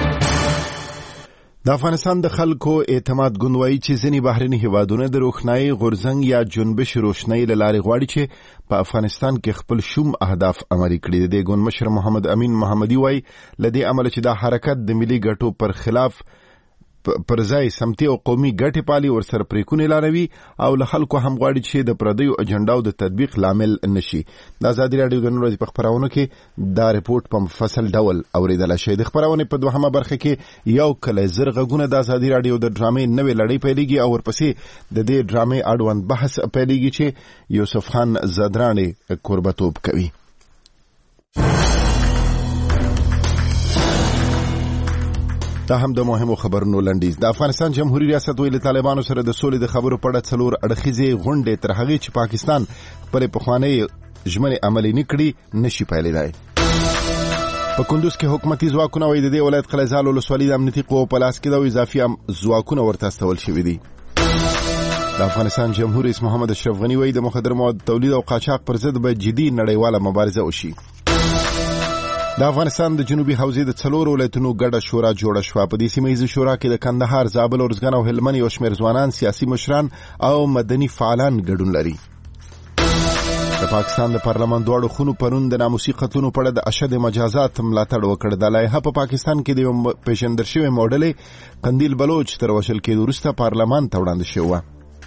د افغانستان د خلکو اعتماد ګوندوایي چې ځینې بهرني هیوادونه د روښنايي غورځنګ یا جنبش روشنايي له لارې غواړي چې په افغانستان کې خپل شوم اهداف عملي کړي. د ګوند مشر محمد امین محمدي وایي لدې عمل چې دا حرکت د ملي ګټو پر خلاف پر ځای سمتي او قومي ګټې پالي ورسره پریکون اعلانوي او له خلکو هم غواړي چې د پردیو اجنډاو د تطبیق لامل نشي. د ازادي رادیو د نن ورځې په خبرونه کې دا رپورټ په مفصل ډول اوریدل شوی. د خبرونه په دوهمه برخه کې یو کله زرغونه د ازادي رادیو د ډرامې نوې لړۍ پیلېږي او ورپسې د دې ډرامې اړوند بحث پیلېږي چې یوسف خان زدرانی قربتوب کوي. دا هم د مهمو خبرونو لنډیز. د افغانستان جمهوریت ریاست ویل طالبانو سره د سولې د خبرو په اړه څلور اړخیزې غونډې تر هغې چې پاکستان خپل پخوانۍ ژمنې عملي نه کړي نشي پیلېدای. په کندوز کې حکومتي ځواکونه وایي د دې ولایت قلعه‌زال ولسوالۍ د امنیتي قوو په لاس کې د اضافي ځواکونه ورته استول شوي دي. د افغانستان جمهور رئیس محمد اشرف غني وایي د مخدر موادو تولید او قاچاق پر ضد به جدي نړیواله مبارزه وشي. د افغانستان د جنوبي حوزې د څلورو ولایتونو ګډه شورا جوړه شوه. په دې سیمه ییزه شورا کې د کندهار، زابل، ارزګان او هلمند یو شمېر ځوانان، سیاسي مشران او مدني فعالان ګډون لري. د پاکستان د پارلمان دواړو خونو پرون د ناموسي قتلونو په اړه د اشد مجازات ملاتړ وکړ. د لایحه په پاکستان کې د پیژندل شوی موډل قندیل بلوچ تر وشل کېدو وروسته پارلمان ته وړاندې شوی.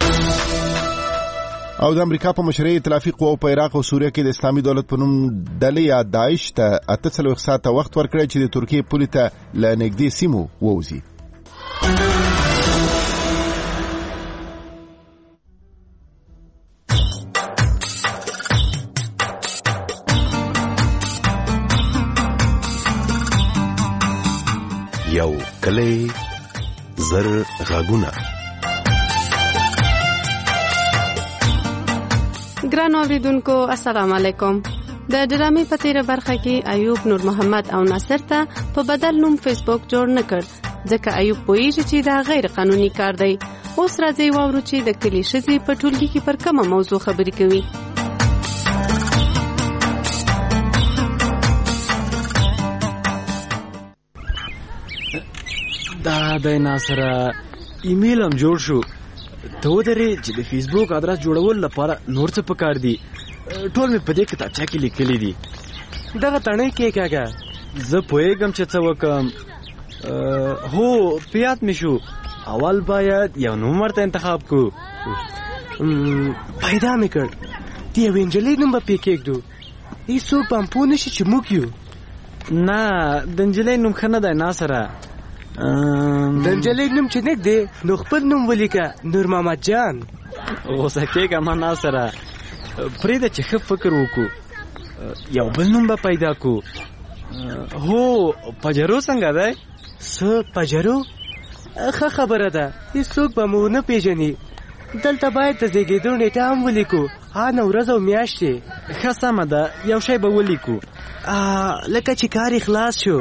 او د امریکا په مشرۍ ائتلافي قواو په عراق او سوریه کې د اسلامي دولت په نوم ډلې یا داعش ته 48 ساعته وخت ورکړی چې د ترکیې پولې ته له نږدې سیمو ووځي. یو کلی زر غاګونه. ګران اوریدونکو السلام علیکم. د ډرامې په تیره برخه کې ایوب نور محمد او ناصر ته په بدل نوم فیسبوک جوړ نه کړ ځکه ایوب پوهیږي چې دا غیر قانوني کار دی. اوس راځي واورو چې د کلي ښځې په ټولګي کې پر کومه موضوع خبرې کوي. دا د ناصر ایمیل هم جوړ شو. ته ودرې چې د فیسبوک ادرس جوړول لپاره نور څه پکار دي. ټول مې په دې کتابچه کې لیکلي دي. دغه تڼۍ کې کاږه زه پوهېږم چې څه وکړم. هو پیات مې شو. اول باید یو نوم ورته انتخاب کړو. پیدا مې کړ. د یوې نجلۍ نوم به پې کېږدو. هېڅوک به هم پوه نه شي چې موږ یو. نه د نجلۍ نوم ښه نه دی ناصره. د نجلۍ نوم چې نږ دی نو خپل نوم ولیکه نور محمد جان. غوسه کېږه ما ناصره. پرېږده چې ښه فکر وکړو. یو بل نوم به پیدا کړو. هو پجرو څنګه دی؟ څه پجرو؟ ښه خبره ده. هېڅوک به مو ونه پېژني. دلته باید د زېږېدو نیټه هم ولیکو. ان ورځ او میاشتې. ښه سمه ده یو شی به ولیکو لکه چې کار یې خلاص شو.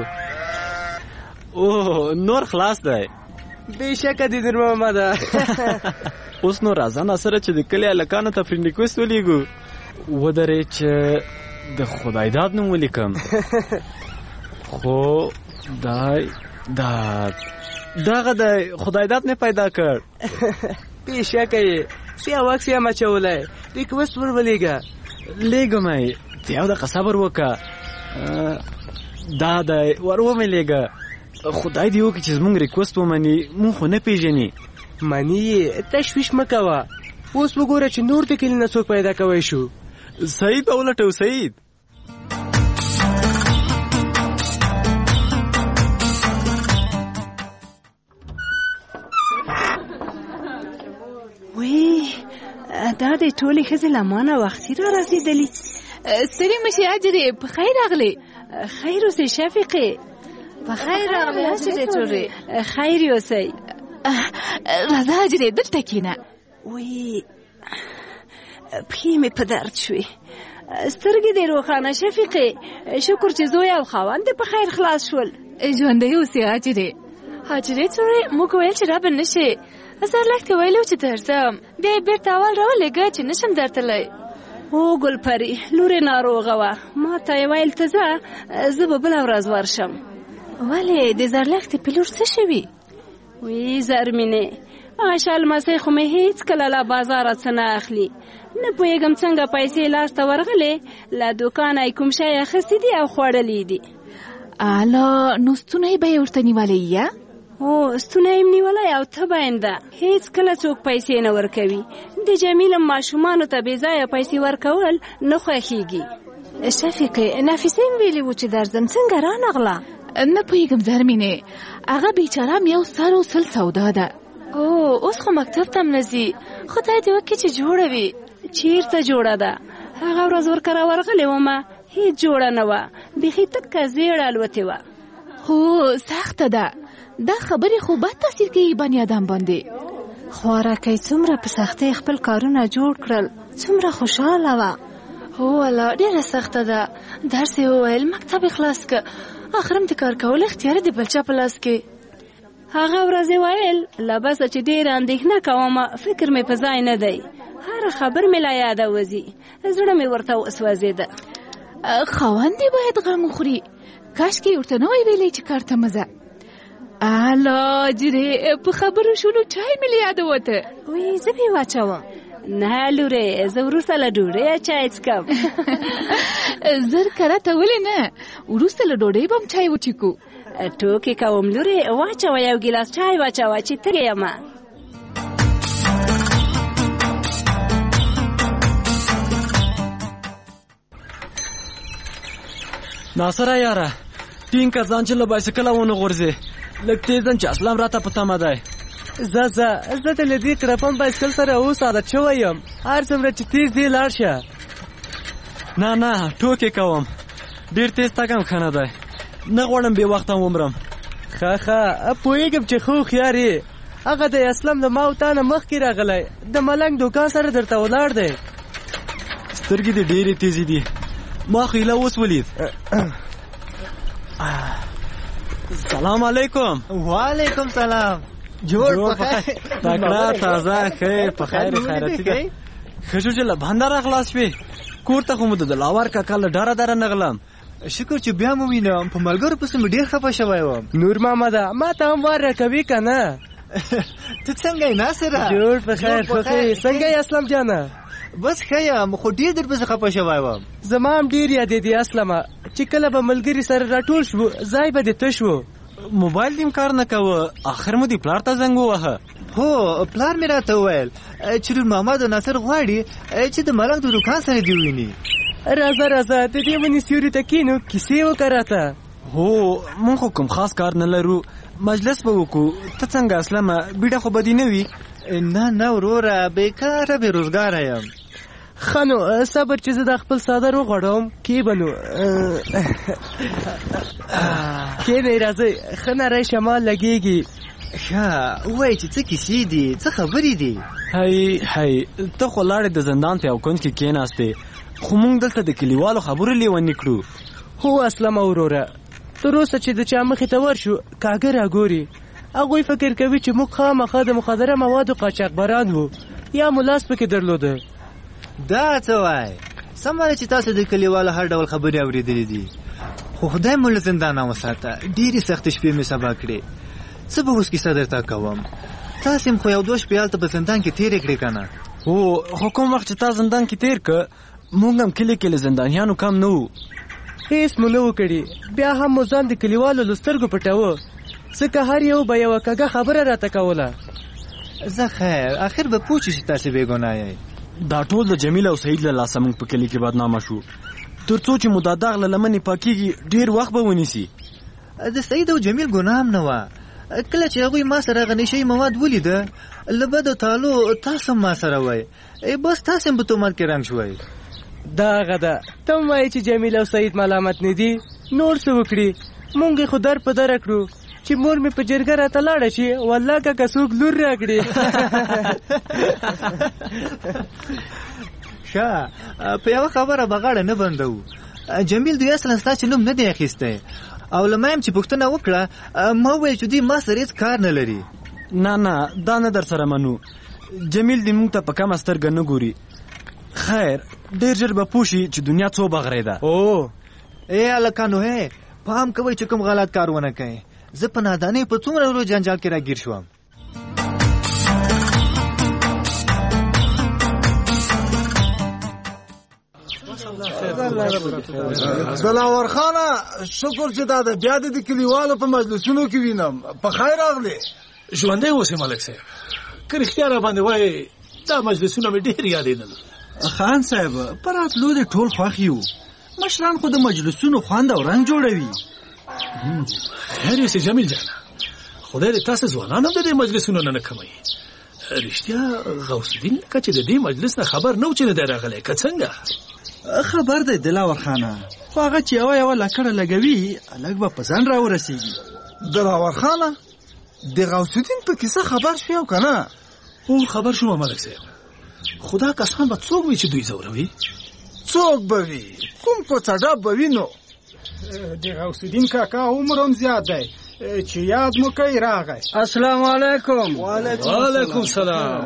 اوه نور خلاص دی. بېشکه دې نور محمده. اوس نو راځه ناصره چې د کلي هلکانو ته فرینډ ریکویسټ ولیږو. ودرې چې د خدای داد نوم ولیکم. خدای داد دغه دی. خدای داد مې پیدا کړ. بېشکه یې سیا وکس یې مچولی. ریکویسټ ور ولیږه. لیږم یې. ته یو دقیقه صبر وکړه. دا دی ور ومې لیږه. خدای دې وکړي چې زموږ ریکوست ومني. مونږ خو نه پېژني. مني یې تشویش مه کوه. اوس وګوره چې نور د کلي نه څوک پیدا کوی شو. سعید به ولټو. سعید وی دا د ټولې ښځې له مانه وختي را رسېدلي. ستړي مشې اجرې په خیر راغلې. خیر اوسئ شفیقې. په خیر راغلې اجرې ټولې. خیر اوسئ. راځه اجرې دلته کښېنه. وی پښې مې په درد شوې. سترګې دې روښانه شفیقې. شکر چې زوی او خاوند دې په خیر خلاص شول. ژوندی اوسې اجرې. حاجرې څوړې موږ ویل چې رابه نشي. زه لږ ویلو چې درځم بیا یې بېرته اول راولېږه چې نشم درتلی. او ګلپري لورې ناروغه وه. ما ته یې ویل ته ځه زه به بله ورځ ورشم. ولې د زرلښتې په لور څه شوي؟ وی زرمینې آشال مسې خو مې هیڅ کله له بازاره څه نه اخلي، نه پوهېږم څنګه پیسې لاس ته ورغلې، له دوکانه یې کوم شی اخیستی دي او خوړلی دي. الا نو ستونی به یې ورته نیولی یا؟ هو ستونه یې نیولی او ته باینده هیڅ کله څوک پیسې نه ورکوي. د جمیل ماشومانو ته بې ځایه پیسې ورکول نه خوښېږي. شفیقې نفیسې مې ویلي و چې درځم، څنګه رانغله؟ نه پوهېږم زرمینې، هغه بیچاره م یو سر و سل سودا ده. اوس خو مکتب ته م نه ځي، خدای دې وکړي چې جوړه وي. چیرته جوړه ده؟ هغه ورځ ورکره ورغلې ومه هیڅ جوړه نه وه، بیخي تکه زیړه الوتې وه. هو سخته ده، دا خبرې خو بد تاثیر کوي بني ادم باندې. خوارکۍ څومره په سختۍ خپل کارونه جوړ کړل، څومره خوشحاله وه. هو الله ډېره سخته ده. درس یې وویل، مکتب یې خلاص که، اخر هم د کار کول اختیار د بل چا په لاس کې. هغه ورځ یې ویل له بسه چې ډېره اندېښنه کومه، فکر مې په ځای نه دی، هر خبر مې له یاده وځي، زړه مې ورته وسوځېده. خاوند دې باید غم وخوري، کاشکې یې ورته نه وای ویلی چې کار ته مه ځه. الا جرې په خبرو شولو چای مې له یاده وته. وی زه بې واچوم. نه لورې، زه وروسته له ډوډۍ چای څکم. زر کره ته ولې نه، وروسته له ډوډۍ به م چای وچیکو. ټوکې کوم لورې، واچوه یو ګیلاس چای واچوه چې تږې یمه. ناصره یاره ټینګ که ځان چې له بایسکله ونه غورځې، لږ تېز ځم چې اسلام راته په تمه دی. زه د له دې کړپم بایسکل سره اوس عادت شوی یم، هر څومره چې تېز دی لاړ شه. نه ټوکې کوم، ډېر تېز تګ هم ښه نه دی، نه غواړم بې وخته ومرم. ښه پوهېږم چې خو هوښیار یې، هغه د اسلام د ما او تا نه مخکې راغلی، د ملنګ دوکان سره درته ولاړ دی. سترګې دې ډېرې تېزې دي، ما خو ایله اوس ولید. سلام علیکم. وعلیکم سلام. جوړ پخیر، تکړه تازه ښه په خیر خیرتي ده. ښه شو چې له بنده راخلاص شوې، کور ته خو مو د دلاور کاکا له ډاره نغلم. شکر چې بیا مو وینم، په ملګرو پسې مې ډېر خفه شوی وم. نور محمده ما ته هم وار راکوي که نه؟ ته څنګه یې ناصره؟ جوړ پخیر خوښې، څنګه یې اسلم جانه؟ بس ښه یم، خو ډېر درپسې خفه شوی وم. زما هم ډېر یادېدې اسلمه، چې کله به ملګري سره راټول شو ځای به دې تش و. موبایل دې کار نه کوه، آخر مو دې پلار ته زنګ ووهه. هو پلار مې راته وویل چې نور محمد او ناصر غواړي چې د ملنګ د دوکان سره دې وویني. راځه د دې ونې سیوري ته کښېنو، کیسې وکړه راته. هو مونږ خو کوم خاص کار نه لرو، مجلس به وکړو. ته څنګه اسلمه، بیډه خو به دې نه وي؟ نه وروره، بېکاره بېروزګاره یم. ښه نو صبر چې زه دا خپل څادر وغوړوم، کې به نو کښېنئ، راځئ، ښه نری شمال لګېږي. ښه ووایئ چې څه کیسې دي، څه خبرې دي؟ هی ته خو لاړې د زندان په یو کونج کې کېناستې، خو موږ دلته د کلیوالو خبرې لیونې کړو. هو اسلمه وروره، تر اوسه چې د چا مخې ته ورشو کاږه راګوري، هغوی فکر کوي چې موږ خامخا د مخدره موادو قاچاقبران وو یا مو لاس پکې درلوده. دا څه وایي؟ سمه ده چې تاسو د کلیوالو هر ډول خبرې اورېدلې دي، خو خدای مو له زندانه وساته، ډېرې سختې شپې مې سبا کړې. څه به اوس کیسه درته کوم، تاسې هم خو یو دوه شپې هلته په زندان کې تېرې کړې که نه؟ هو خو کوم وخت چې تا زندان کې تېر که، موږ هم کلي کې له زندانیانو کم نه وو. هیڅ مو نه و کړي، بیا هم مو ځان د کلیوالو له سترګو پټوه، ځکه هر یو به یوه کږه خبره راته کوله. زه خیر، آخر به پوه شو چې تاسې بېګناه یئ. دا ټول د جمیل او سعید له لاسه موږ په کلي کې بدنامه شو، تر څو چې مو دا داغ له لمنې پاکېږي ډېر وخت به ونیسي. د سعید او جمیل ګناه هم نه وه، کله چې هغوی ما سره هغه نشهیي مواد ولیده، له بدو تالو تاسو هم ما سره وئ، بس تاسې هم په تهمت کې رنګ شوئ. دا هغه ده، ته هم وایې چې جمیل او سعید ملامت نه دي، نور څه وکړي، مونږ یې خو در په دره کړو چې مور مې په جرګه راته لاړه شي، والله که څوک لور راکړي. ښه په یوه خبره به غاړه نه بندوو، جمیل دوی اصلا ستاسې نوم نه دی اخیستی، او له ما یم چې پوښتنه وکړه، ما وویل چې دوی ما سره هېڅ کار نه لري. نه دا نه در سره منو، جمیل دې موږ ته په کمه سترګه نه ګوري. خیر ډېر ژر به پوه شي چې دنیا څو بغرې ده. ای هلکانو پام کوئ چې کوم غلط کار ونه کوئ، زه په نادانۍ په څومره ورو جنجال کې راګیر شوم. دلاور خانه شکر چې دا د بیا د کلیوالو په مجلسونو کې وینم. په خیر راغلی. ژوندی اوسې ملک صاحب. که رښتیا را باندې وایې دا مجلسونه مې ډېر یادېدل. خان صاحب په راتلو دې ټول خوښ یو. مشران خو د مجلسونو خوند او رنګ جوړوي. خیر یوسې جمیل جانه، خدای دې تاسو ځوانان هم د دې مجلسونو نه کموي. رښتیا غوث الدین لکه چې د دې مجلس نه خبر نه و چې نه دی راغلی، که څنګه؟ خبر دی دلاور خانه، خو هغه چې یوه لکړه لګوي هلک به په ځان راورسېږي. دلاور خانه د غوث الدین په کیسه خبر شوی او که نه؟ او خبر شوم ملک صاحب، خو دا کسان به څوک وي چې دوی ځوروي؟ څوک به وي؟ کوم کوڅه به وي؟ نو د غوث الدین کاکا عمر هم زیات دی چې یاد مو کوي راغی. السلام علیکم. وعلیکم سلام.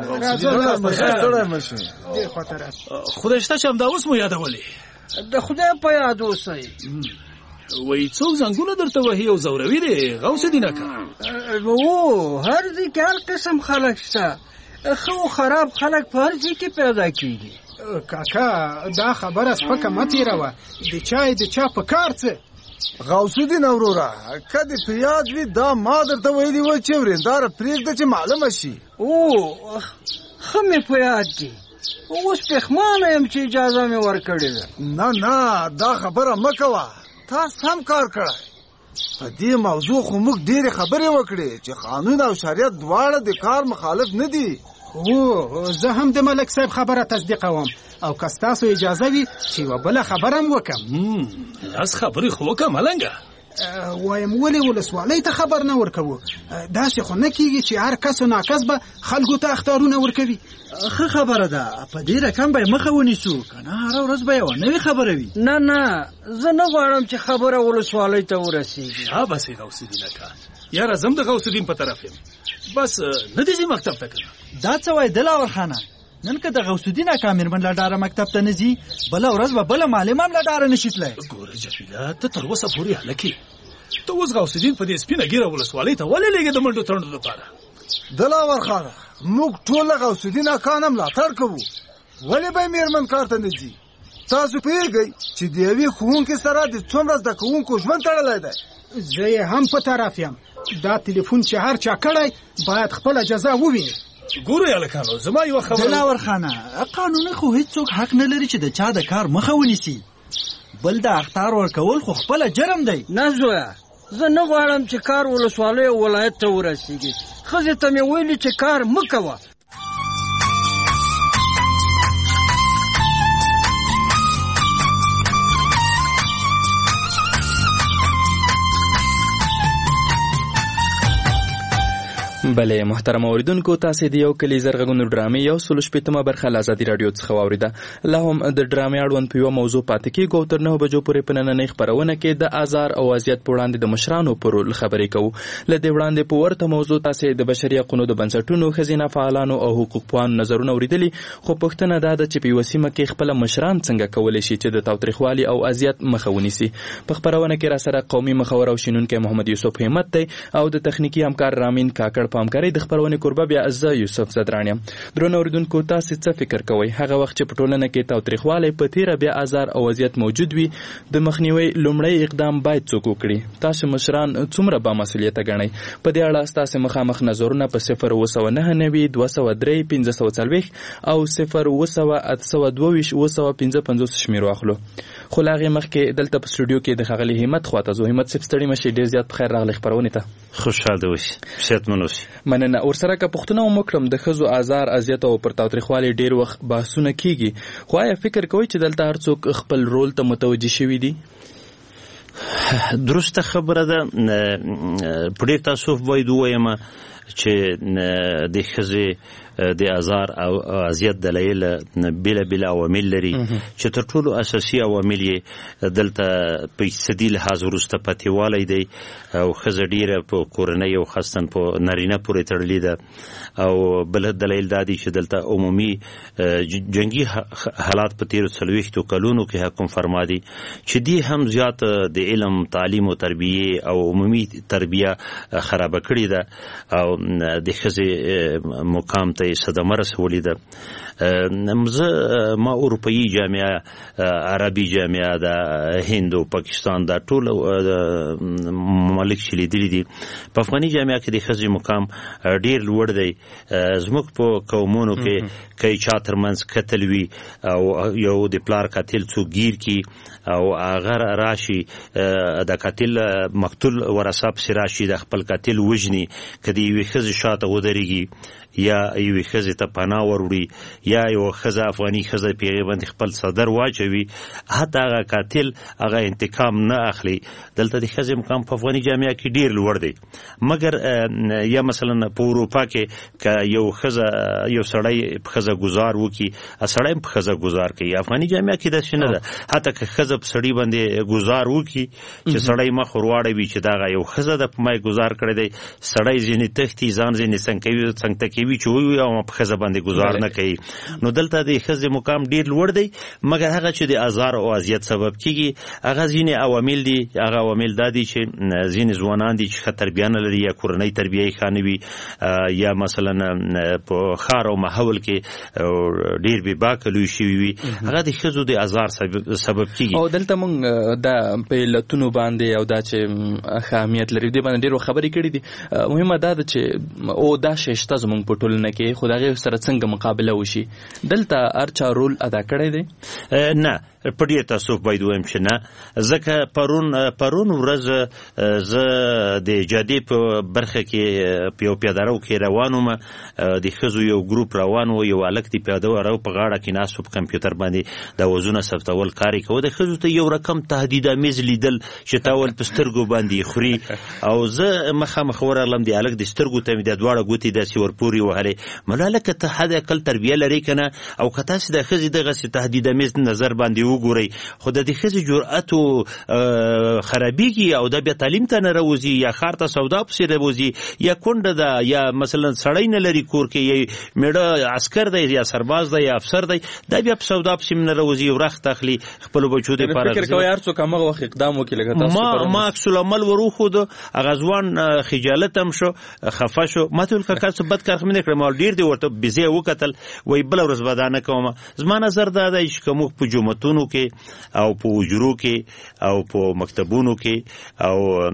خدای شته چې همدا اوس مو یادولې. د خدای په یاد اوسئ. وایي څوک زنګونه درته وهي او ځوروي دی غوث الدین اکا؟ او هر ځای کې هر قسم خلک شته، ښه او خراب خلک په هر ځای کې پیدا کېږي. کاکا دا خبره سپکه مه تېروه، د چای د چا په کار څه؟ غوث الدین وروره که دې په یاد وي دا ما درته ویلي وه چې ورېنداره پرېږده چې معلومه شي. او ښه مې په یاد دي، اوس پښېمانه یم چې اجازه مې ورکړې ده. نه دا خبره مه کوه، تا سم کار کړی. په دې موضوع خو موږ ډېرې خبرې وکړې چې قانون او شریعت دواړه د کار مخالف نه دي. او زه هم د ملک صاحب خبره تصدیقوم، او که ستاسو اجازه وي چې یوه بله خبره هم وکړم. لاس خبرې خو وکړه ملنګه. وایم ولې ولسوالۍ ته خبر نه ورکوو؟ داسې خو نه کېږي چې هر کس و ناکس به خلکو ته اخطارونه ورکوي. ښه خبره ده، په دې رقم به یې مخه ونیسو، که نه هره ورځ به یوه نوې خبره وي. نه زه نه غواړم چې خبره ولسوالۍ ته ورسېږي. شاباسې غوث الدین اکا، یاره زم د غوث الدین په طرف یم، بس نه دې ځي مکتب ته که نه؟ دا څه وایي دلاور خانه، نن که د غوث الدین اکا مېرمن له ډاره مکتب ته نه ځي، بله ورځ به بله معلم هم له ډاره نه شي تللی. ګوره جمیله، ته تر اوسه پورې هلکې، ته اوس غوث الدین په دې سپینه ږیره ولسوالۍ ته ولې لېږې د منډو ترنډو لپاره؟ دلاور خانه موږ ټول غوث الدین اکا نه ملاتړ کوو، ولې به یې مېرمن کار ته نه ځي؟ تاسو پوهېږئ چې د یوې ښوونکي سره د څومره زده کوونکو ژوند تړلی دی. زه یې هم په طرف یم، دا تلیفون چې هر چا کړی باید خپله جزا وویني. ګورئ هلکانو، زما یوه خبره. دلاور خانه قانوني خو هېڅوک حق نه لري چې د چا د کار مخه ونیسي، بل د اخطار ورکول خو خپله جرم دی. نه زویه، زه نه غواړم چې کار ولسوالۍ او ولایت ته ورسېږي. ښځې ته مې ویلي چې کار مه کوه. بله محترم اوریدونکو، تاسې د یو کلی زرغونو ډرامې یو سلو شپېتمه برخه له ازادي راډیو څخه واورېده. لا هم د ډرامې اړوند په یوه موضوع پاتې کېږو او تر 9 بجو پورې په نننۍ خپرونه کې د آزار او اذیت په وړاندې د مشرانو په رول خبرې کوو. له دې وړاندې په ورته موضوع تاسې د بشري حقونو د بنسټونو، ښځینه فعالانو او حقوقپوهانو نظرونه اورېدلي، خو پوښتنه دا ده چې په یوه سیمه کې خپله مشران څنګه کولی شي چې د تاوتریخوالي او اذیت مخه ونیسي. په خپرونه کې راسره قومي مخور او شنونکی محمد یوسف همت دی او د تخنیکي همکار رامین کاکړ په همکارۍ د خپرونې کوربه بیا زه یوسف زدران یم. درنو اوریدونکو، تاسې څه فکر کوئ؟ هغه وخت چې په ټولنه کې تاوتریخوالی په تیره بیا آزار او اذیت موجود وي، د مخنیوي لومړی اقدام باید څوک وکړي؟ تاسو مشران څومره بامسؤلیته ګڼئ؟ په دې اړه ستاسې مخامخ نظرونه په 02992 203 1540 او 0208822 شمېر واخلو. خو له هغې مخکې دلته په سټوډیو کې د ښاغلي همت خواته ځو. همت صاحب ستړي مه شئ، ډېر زیات په خیر راغلی خپرونې ته. خوشحاله اوسئ، صحتمند اوسئ. مننه. ورسره که پوښتنه هم وکړم، د ښځو آزار، اذیت او پر تاوتریخوالي ډېر وخت بحثونه کېږي، خو آیا فکر کوئ چې دلته هر څوک خپل رول ته متوجه شوي دي؟ درسته خبره ده. په ډېر تاسف باید ووایم چې د ښځې د آزار او اذیت دلایل بیلابیل عوامل لري چې تر ټولو اساسي عوامل یې دلته په اقتصادي لحاظ وروسته پاتېوالی دی او ښځه ډېره په کورنۍ او خاصتاً په نارینه پورې تړلې ده. او بل دلیل دا دی چې دلته عمومي جنگي حالات په تیرو 40 کلونو کې حکم فرما دي چې دی هم زیات د علم، تعلیم او تربیه او عمومي تربیه خراب کړې ده او د ښځې مقام ته ته صدمه رسولې ده. ما اروپایي جامعه، عربي جامعه د هند او پاکستان دا ټول ممالک چې لیدلي دي. په افغاني جامعه کې د ښځې مقام ډیر لوړ دی. زموږ په قومونو کې که چا ترمنځ قتل وي او یو د پلار قاتل څوک گیر کی او هغه راشي د قاتل مقتول ورثه پسې راشي د خپل قاتل وژني، که د یوې ښځې شاته ودرېږي یا یوې ښځې ته پناه وروړي یا یوه ښځه افغاني ښځه په هغې باندې خپل صدر واچوي، حتی هغه قاتل هغه انتقام نه اخلي. دلته د ښځې مقام په افغاني جامعه کې ډیر لوړ دی. مګر یا مثلا په اروپا کې که یو ښځه یو سړی په ښځه ګزار وکړي، سړی په ښځه ګزار کوي. افغاني جامعه کې داسې نه ده. حتی که ښځه په سړي باندې ګزار وکړي چې سړی مخ ورواړوي چې دغه یو ښځه د په ما ګزار کړی دی، سړی ځینې تښتي، ځان ځینې څنګ کوي چې وي او په ښځه باندې ګزار نه کوي. نو دلته د ښځې مقام ډیر لوړ دی. مګر هغه چې د آزار او اذیت سبب کیږي هغه ځینې عوامل دي. هغه عوامل دا دي چې ځینې ځوانان دي چې ښه تربیه نه لري یا کورنۍ تربیه یې ښه نه وي، یا مثلا په ښار او ماحول کې ډیر بې باکه لوی شوي وي، هغه د ښځو د آزار سبب کیږي. او دلته موږ د په علتونو باندې او دا چې ښه اهمیت لري دې باندې ډېر خبرې کړې دي. مهمه دا ده چې او دا شی شته زموږ په ټولنه کې، خو د هغې سره څنګه مقابله وشي. دلته هر چا رول ادا کړی دی؟ نه، په ډېر تاسف باید ووایم چې نه. ځکه پرون ورځ زه د جادې په برخه کې په یو پیاده رو کې روان وم. د ښځو یو ګروپ روان و، یو هلک د پیاده رو په غاړه کې ناست و، په کمپیوټر باندې د وزونه ثبتول کار یې کوه. د ښځو ته یو رقم تهدیدامیز لیدل چې تا ول په سترګو باندې خوري، او زه مخامخ ورغلم. د هلک د سترګو ته مې د دواړه ګوتې داسې ورپورې وهلې. ملا هلکه ته حد اقل تربیه لرې که نه؟ او که تاسې د ښځې دغسې تهدیدامیز نظر باندې وګورئ، خو د دې ښځې جرأت خرابېږي او دا بیا تعلیم ته نه راوځي، یا ښار ته سودا پسې راوځي، یا کونډه ده، یا مثلا سړی نه لري کور کې، یا میړه عسکر دی یا سرباز دی یا افسر دی، دا بیا په سودا پسې نه راوځي، وخت اخلي خپلو بچو دپاره. فکر کوئ هر څوک همغه وخت اقدام وکړي لکه تاسو؟ ما عکس العمل وروښودو، هغه ځوان خجالت هم شو، خفه شو. ما ته ویل کاکا څه بد کار خو مې نه کړی. ما ډېر دی ورته بېځایه وکتل، وایي بله ورځ به دا نه کوم. زما نظر دا دی چې که موږ په جوماتونو کې او په حجرو کې او په مکتبونو کې او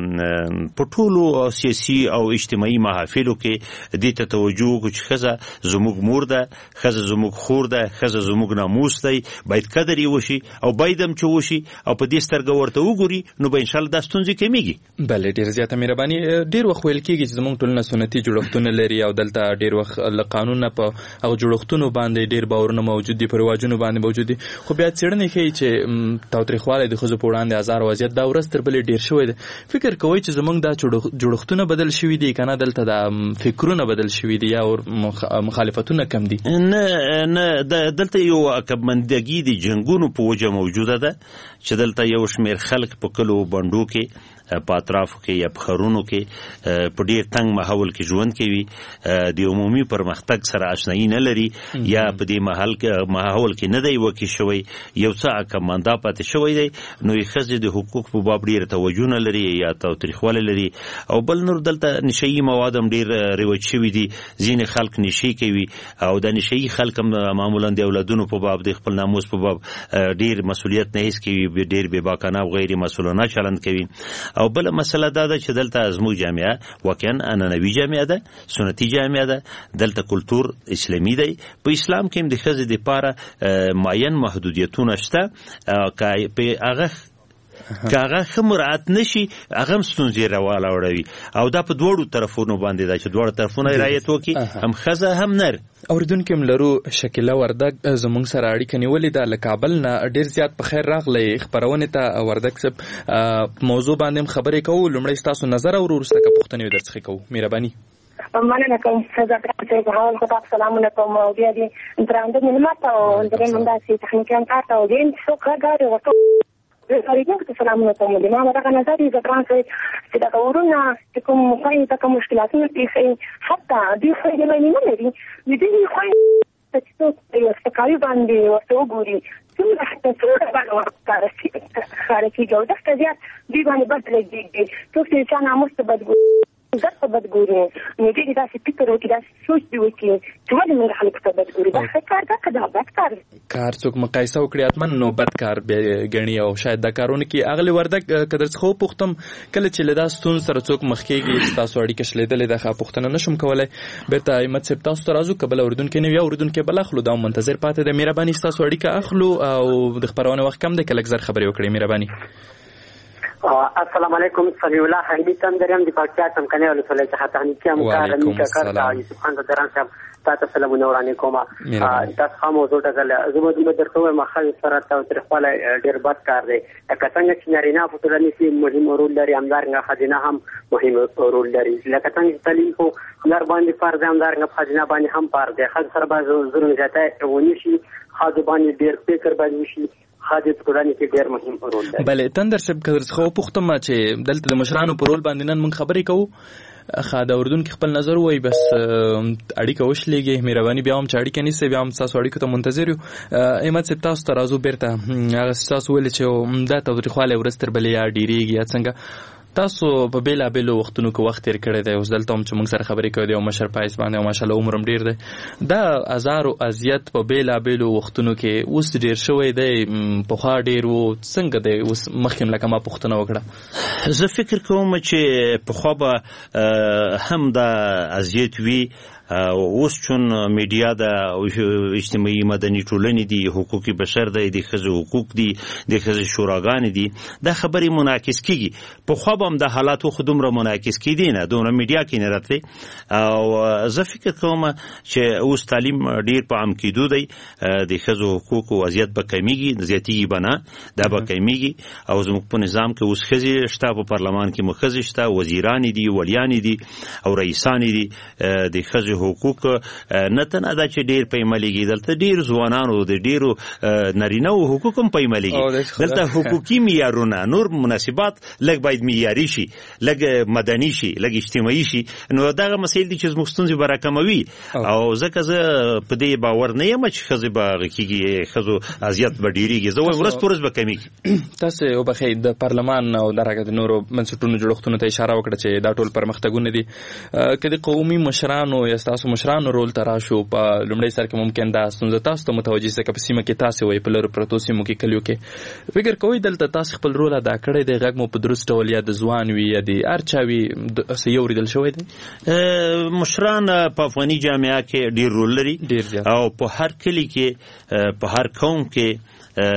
په ټولو سیاسي او اجتماعي محافلو کې دې ته توجه وکړو چې ښځه زموږ مور ده، ښځه زموږ خور ده، ښځه زموږ ناموس دی، باید قدر یې وشي او باید هم چې وشي او په دې سترګه ورته وګوري، نو به انشاءالله دا ستونزې کمیږي. بله، ډېر زیاته مهرباني. ډېر وخت ویل کېږي چې زموږ ټولنه سنتي جوړښتونه لري او دلته ډېر وخت له قانونه په هغه جوړښتونو باندې ډېر باورونه موجود دي، په رواجونو باندې موجود دي. خو بیا څېړنې ښیي چې تاوتریخوالی د ښځو په وړاندې آزار او اذیت دا ورځ تر بلې ډېر شوی دی. فکر کوئ چې زموږ دا جوړښتونه بدل شوي دي که نه دلته دا فکرونه بدل شوي دي یا مخالفتونه کم دي؟ نه، دلته یو عقبمندګي د جنګونو په وجه موجوده ده چې دلته یو شمېر خلک په کلو بنډو کې په اطرافو کې یا په ښارونو کې په ډېر تنګ ماحول کې ژوند کوي، د عمومي پرمختګ سره آشنایي نه لري، یا په دې ماحول کې نه دی وکې شوی، یو څه عقبمنده پاتې شوی دی. نو یې ښځې د حقوق په باب ډېر توجه نه لري یا تاوتریخوالی لري. او بل نور دلته نشهیي مواد هم ډېر رواج شوي دي. ځینې خلک نشې کوي او د نشهیي خلک هم معمولا د اولادونو په باب، د خپل ناموس په باب ډېر مسؤلیت نه حس کوي، ډېر بې باکانه او غیر مسؤلانه چلند کوي. او بل مسله دا ده چې دلته زموږ جامعه واقعا عنعنوي جامعه ده، سنتي جامعه ده. دلته کلتور اسلامي دی. په اسلام کې هم د ښځې دپاره معین محدودیتونه شته. په هغه که هغه ښه مراعات نشي هغه هم ستونزې راوړوي، او دا په دواړو طرفونو باندې ده چې دواړو طرفونه رعایت وکړي، هم ښځه هم نر. اوریدونکي هم لرو. شکیله وردګ زموږ سره اړیکه نیولې ده له کابل نه. ډېر زیات په خیر راغلی خپرونې ته وردګ صاحب. موضوع باندې هم خبرې کوو. لومړی ستاسو نظر او وروسته که پوښتنې وي درڅخه کوو. مهرباني. مننه کوم. زه تاسو ته حواله کوم. سلامونه کوم. او بیا دې درانده ملمت او درې منداسي تخنیکان کارته او دې څو کارګار ورته زه ته سلامونه کوم. د ما دغه نظر دی ځکه چې دا ورونه چې کوم خای ته مشکلاتونه پیښې حتی دې خو دې نه لري دې خو چې یو څه باندې ورته وګوري څنګه حتی څو باندې خارجي جوړښت زیات دې باندې بدلېږي. څو چې ناموس ته بدګو زر په بد ګوري نو دې داسې فکر وکړي داسې سوچ دی وکړي چې ولې موږ خلک په بد ګوري دا ښه کار ده که دا بد کار کار څوک مقایسه وکړي حتما نو بد کار ګڼي او شاید دا کارونه کې اغلی وردک که درڅخه وپوښتم کله چې له دا ستونزې سره څوک مخ کېږي ستاسو اړیکه شلېدلې ده ښه پوښتنه نشم کولی بېرته احمد صاحب تاسو ته راځو که بله اورېدونکی نه وي اورېدونکی بل اخلو دا منتظر پاتې ده مهرباني ستاسو اړیکه اخلو او د خپرونې وخت کم دی که لږ زر خبرې وکړئ مهرباني السلام علیکم سمیع الله خیلی تندرم د پاکستان څمکنه ولسوالۍ څخه تهنیکی هم کار نیکه کار یوسف خان دران صاحب تاسو سلامونه وړاندې کوم تاسو هم موضوع ټاکل زما د درته وایم خو سره تاسو تر خپل ډیر بد کار دی که څنګه چې نارینه په ټولنه کې مهم رول لري همدارنګه خځینه هم مهم رول لري لکه څنګه تعلیم خو نر باندې فرض همدارنګه خځینه باندې هم فرض دی خځه سره به ظلم زیاته ونی شي خځه باندې ډیر فکر باندې شي خاطر ټولنې کې ډېر مهم رول لري. بله تندر صاحب که درڅخه وپوښتم چې دلته د مشرانو په رول باندې نن موږ خبرې کوو ښه د اورېدونکي خپل نظر ووایي بس اړیکه وشلېږي مهرباني بیا هم چې اړیکه نیسئ بیا هم ستاسو اړیکو ته منتظر یو. احمد صاحب تاسو ته راځو بېرته هغه تاسو ویلې چې دا تاوتریخوالی ورځ تر بلې یا ډېرېږي یا څنګه تاسو په بېلابېلو وختونو کې وخت تېر کړی دی اوس دلته هم چې موږ سره خبرې کوي دی او مشر پایس باندې او ماشاءالله عمر هم ډېر دی دا ازار او اذیت په بېلابېلو وختونو کې اوس ډېر شوی دی پخوا ډېر و څنګه دی اوس مخکې لکه ما پوښتنه وکړه زه فکر کوم چې پخوا به هم دا اذیت وي اوس چون میډیا د اجتماعي مدني ټولنې دي حقوق بشر دی د ښځو حقوق دي د ښځې شوراګانې دي دا خبرې منعکس کیږي پخوا به هم دا حالات خو دومره منعکس کیدی نه دومره میډیا کې نه راتلی او زه فکر کوم چې اوس تعلیم ډیر په عام کېدو دی د ښځو حقوق او وضعیت به کمیږي زیاتېږي به نه دا به کمیږي او زموږ په نظام کې اوس ښځې شته په پارلمان کې مو ښځې شته وزیرانې دي ولیانې دي او رئیسانې دي د ښځو حقوق نه تنه دا چې ډیر پیملېږي دلته ډیر ځوانانو د ډیرو نارینه‌و حقوق هم پیملېږي دلته حقوقي معیارونه نور مناسبات لږ باید معیاري شي لږ مدني شي لږ اجتماعي شي نو دغه مسایل دي چې زموږ ستونزې به راکموي او ځکه زه په دې باور نه یم چې ښځې به هغه کېږي ښځو اذیت به ډېرېږي زه وایم ورځ په ورځ به کمیږي تاسو وبخئ د پارلمان او دغه د نورو بنسټونو جوړښتونو ته اشاره وکړه چې دا ټول پرمختګونه دي که د قومي مشرانو یا تاسو مشرانو رول ته راشو په لومړی سر کې ممکن دا ستونزه تاسو ته متوجه سي که په سیمه کې تاسو وایي په لرو پرتو سیمو کې کلیو کې فکر کوئ دلته تاسو خپل رول ادا کړی دی غږ مو په درست ډول یا د ځوان وي یا د هر چا وي څه یو اورېدل شوی دی مشران په افغاني جامعه کې ډېر رول لري او په هر کلي کې په هر قوم کې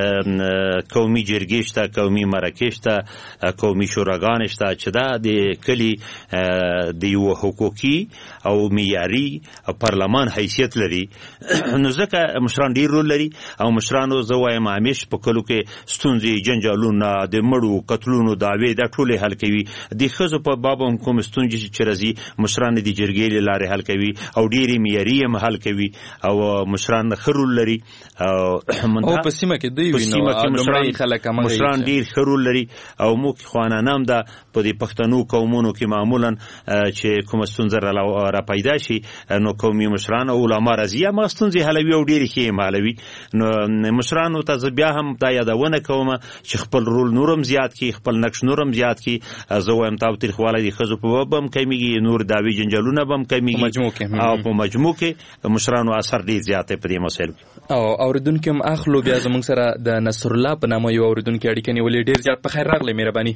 قومي جرګې شته قومي مرکې شته قومي شوراګانې شته چې دا د کلي د یو حقوقي او معیاري پارلمان حیثیت لري نو ځکه مشران ډېر رول لري او مشرانو زه وایم همیش په کلو کې ستونزې جنجالونه د مړو قتلونو دعوې دا ټولې حل کوي د ښځو په باب هم کوم ستونزې چې راځي مشران د جرګې له لارې حل کوي او ډېرې معیاري هم حل کوي او مشران ښه رول لري او په سیمه کې دوی وینو مشران ډیر ښه رول لري او موږ خوانانه هم ده په دې پښتنو قومونو کې معمولا چې کومه ستونزه را پیدا شي نو قومي مشران او علما راځي هغه ستونزې حلوي او ډېرې ښې یې حلوي نو مشرانو ته زه بیا هم دا یادونه کوم چې خپل رول نور هم زیات کړي خپل نقش نور هم زیات کړي زه وایم تاوتریخوالی د ښځو په باب هم کمیږي نور دعوې جنجالونه به هم کمیږي او په مجموع کې مشرانو اثر ډېر زیات دی په دې مسایلو کې او اورېدونکي هم اخلو بیا زموږ سره د نصر الله په نامه یو اورېدونکي اړیکه نیولې ډېر زیات په خیر راغلی مهرباني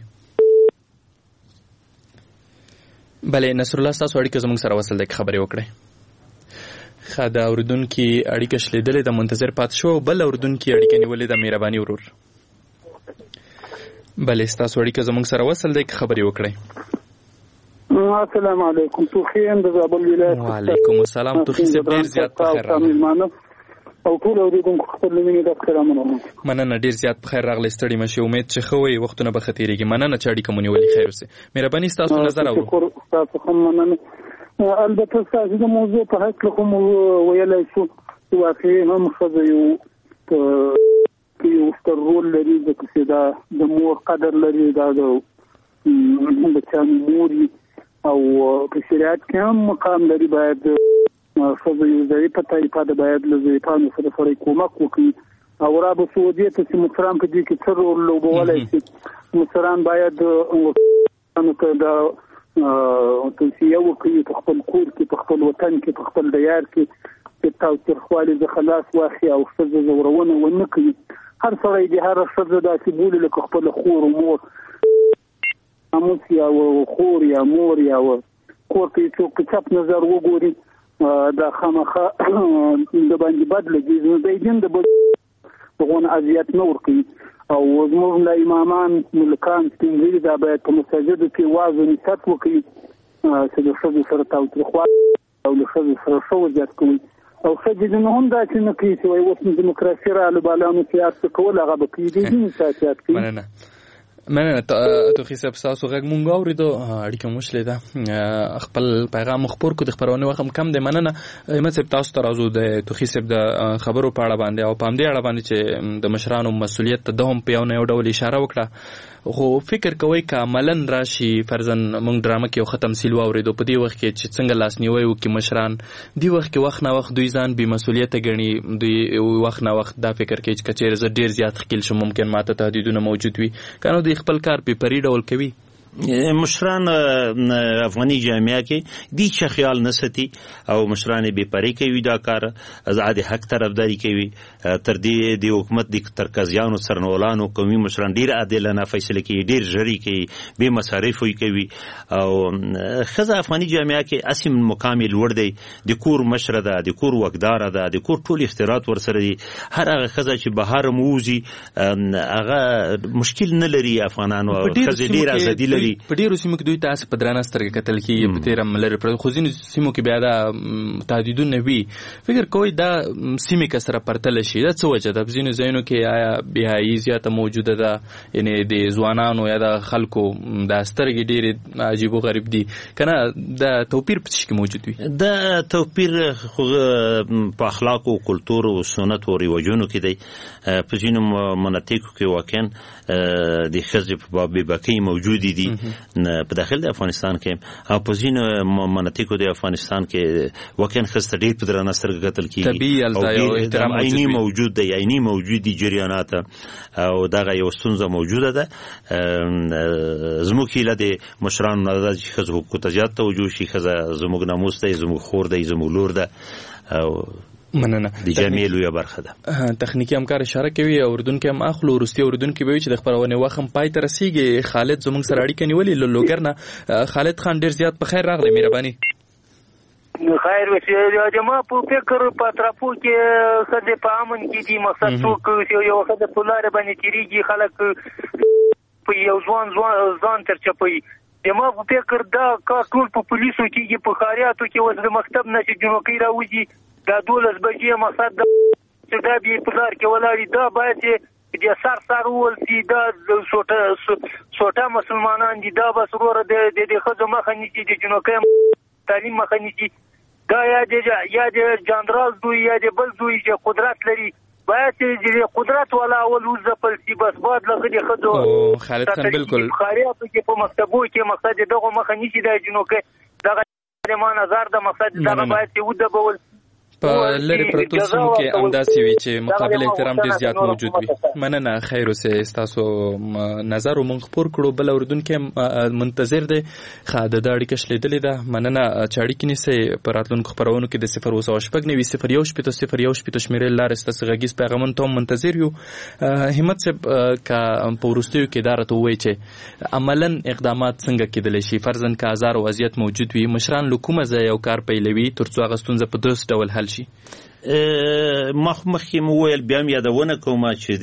بله نصر الله ستاسو اړیکه زموږ سره وصل دی که خبرې وکړئ ښه د اورېدونکي اړیکه شلېدلې ده منتظر پاتې شو بل اورېدونکي اړیکه نیولې ده مهرباني ورور بله ستاسو اړیکه زموږ سره وصل دی که خبرې وکړئ السلام علیکم توخیم د زابل ولایت وعلیکم السلام توخی صاحب ډېر زیات په خیر راغلی او ټول اوریدونکو خپل مینې د سلامونه مننه ډیر زیات په خیر راغلی ستړي مشي امید چې خو وي وختونه به ختیریږي مننه چې اړیکه مونږ ولې خیر وسه مهرباني تاسو نظر اورو شکر تاسو هم مننه البته تاسو د موضوع په حق له کوم ویلای شو واقعي هم خو یو ستر رول لري چې دا د مور قدر لري دا د بچانو موري او په شریعت کې هم مقام لري باید خو یو ځای په طریقه د باید له ځایپانو سره سره کومک وکړي او عربو سعودي ته چې مصران په دې کې څه رول لوبولی شي مصران باید د توصیه وکړي په خپل کور کې په خپل وطن کې په خپل دیار کې چې تاوتریخوالي د خلاص واخلي او ښځه ځورونه ونه کړي. هر سړی د هر ښځه داسې بولي لکه خپله خور و مور، ناموس یا خور یا مور یا کور ته یې څوک په چپ نظر وګوري دا خامخا د باندې بد لګي. د دین د دغونه اذیت نه ورکوي او زموږ له امامان ملکان سپین ږیري دا باید په مساجدو کې واعظ و نصیحت وکړي چې د ښځو سره تاوتریخوالي او د ښځو سره ښه وضعیت کوي او ښځې نو هم داسې نه کوي چې وایي اوس دیموکراسي راغله بالانو سیاست کول هغه به کوي د دین سیاست کوي. مننه توخي صاحب تاسو غږ مونږ اورېدو اړیکه مو شلېده خپل پیغام خپور کو د خبرونه وخت کم دی. مننه احمد صاحب تاسو ته راځو د توخي صاحب د خبرو په اړه باندې او په همدې اړه باندې چې د مشرانو مسؤلیت ته د هم په یو ډول اشاره وکړه. خو فکر کوئ که عملاً راشي فرضاً مونږ ډرامه کې یو ښه تمثیل واورېدو په دې وخت کې چې څنګه لاسنیوی وکړي مشران دې وخت کې وخت نه وخت دوی ځان بې مسؤلیته ګڼي دوی وخت نه وخت دا فکر کوي چې که چېرې زه ډېر زیات ښکیل شم ممکن ماته تهدیدونه موجود وي که نو دوی خپل کار په پرې ډول کوي. مشران افغاني جامعه کې دي چې خیال نه ساتي او مشران بې پرې کوي دا کار آزاد حق طرفداري کوي تر دې د حکومت د ترکزیانو سرنولانو قومي مشران ډیر عادلانه فیصله کوي ډیر ژري کوي به مصارف وي کوي او خزه افغاني جامعه کې اسیم مقام لوړ دی د کور مشره ده د کور وقدار ده د کور ټول اختیارات ورسره دي. هر هغه خزه چې بهر موزي هغه مشکل نه لري افغانانو خزه ډیر ازادي لري په ډیرو سیمو کې دوی تاسو په درانه سترګه کتل کېږي په تیره ملري پر خو ځینو سیمو کې بیا دا تهدیدونه وي. فکر کوئ دا سیمې که سره پرتله شي دا څه وجه ده؟ په ځینو ځایونو کې آیا بېحایي زیاته موجوده ده یعنې د ځوانانو یا د خلکو دا سترګې ډېرې عجیب و غریب دي که نه دا توپیر په څه کې موجود وي؟ دا توپیر خو په اخلاقو کلتور او سنت او رواجونو کې دی. په ځینو مناطقو کې واقعا د ښځې په بېباکۍ موجودې دي په داخل د افغانستان کې او په ځینو مناطقو د افغانستان کې واقعا ښځې ته ډېر په درنه سترګه کتل کېږي او عیني موجود دی عیني موجود دي جریانات او دغه یو ستونزه موجوده ده. زموږ هیله د مشرانو نه ده چې ښځو حقوقو ته زیات توجه شي. ښځه زموږ ناموس دی زموږ خور دی زموږ لور ده او مننه د جامعې لویه برخه ده. تخنیکي همکار اشاره کوي اوریدونکي هم اخلو وروستي اوریدونکي به وي چې د خپرونې وخت هم پای ته رسیږي. خالد زموږ سره اړیکه نیولې له لوګر نه. خالد خان ډېر زیات په خیر راغلی مهرباني. خیر وشي ما په فکر په اطرافو کې ښځې په امن کې دي مقصد څوک یو ښځه په لارې باندې تېرېږي خلک په یو ځوان تر چپوي. ما په فکر دا کار ټول په پولیسو کېږي په ښاریاتو کې اوس د مکتب نه چې جنوکۍ راوځي دا 12 بجې مقصد دا چې دا بیا په لار کې ولاړي دا باید چې د سر وول سي دا سوټه مسلمانان دي دا بس وروره د ښځو مخه نیسي د جنوکۍ تعلیم مخه نیسي دا یا د جنرال دوی یا د بل دوی چې قدرت لري باید چې قدرت والا اول وځپل سي بس بعد لغه د ښځو خالد خان بالکل خاریاتو کې په مکتبو کې مقصد دغه مخه نیسي د جنوکۍ دغه ما نظر د مقصد دغه باید چې ودبول په لرې پرتو سیمو کې همداسې وي چې مقابل احترام ډېر زیات موجود وي. مننه خیر اوسئ ستاسو نظر مونږ خپور کړو. بل اورېدونکی منتظر دی ښه د ده اړیکه شلېدلې ده. مننه چې اړیکې نیسئ په راتلونکو خپرونو کې د 079 شمېرې له لارې ستاسو غږیز پیغامونو ته هم منتظر یو. همت صاحب که په وروستیو کې دا راته ووایي چې عملاً اقدامات څنګه کېدلی شي فرضاً که ازار او اذیت موجود وي مشران له کومه ځایه یو کار پیلوي تر څو هغه ستونزه په درست ډول حل شي؟ مخکې مو ویل بیا هم یادونه کوم چې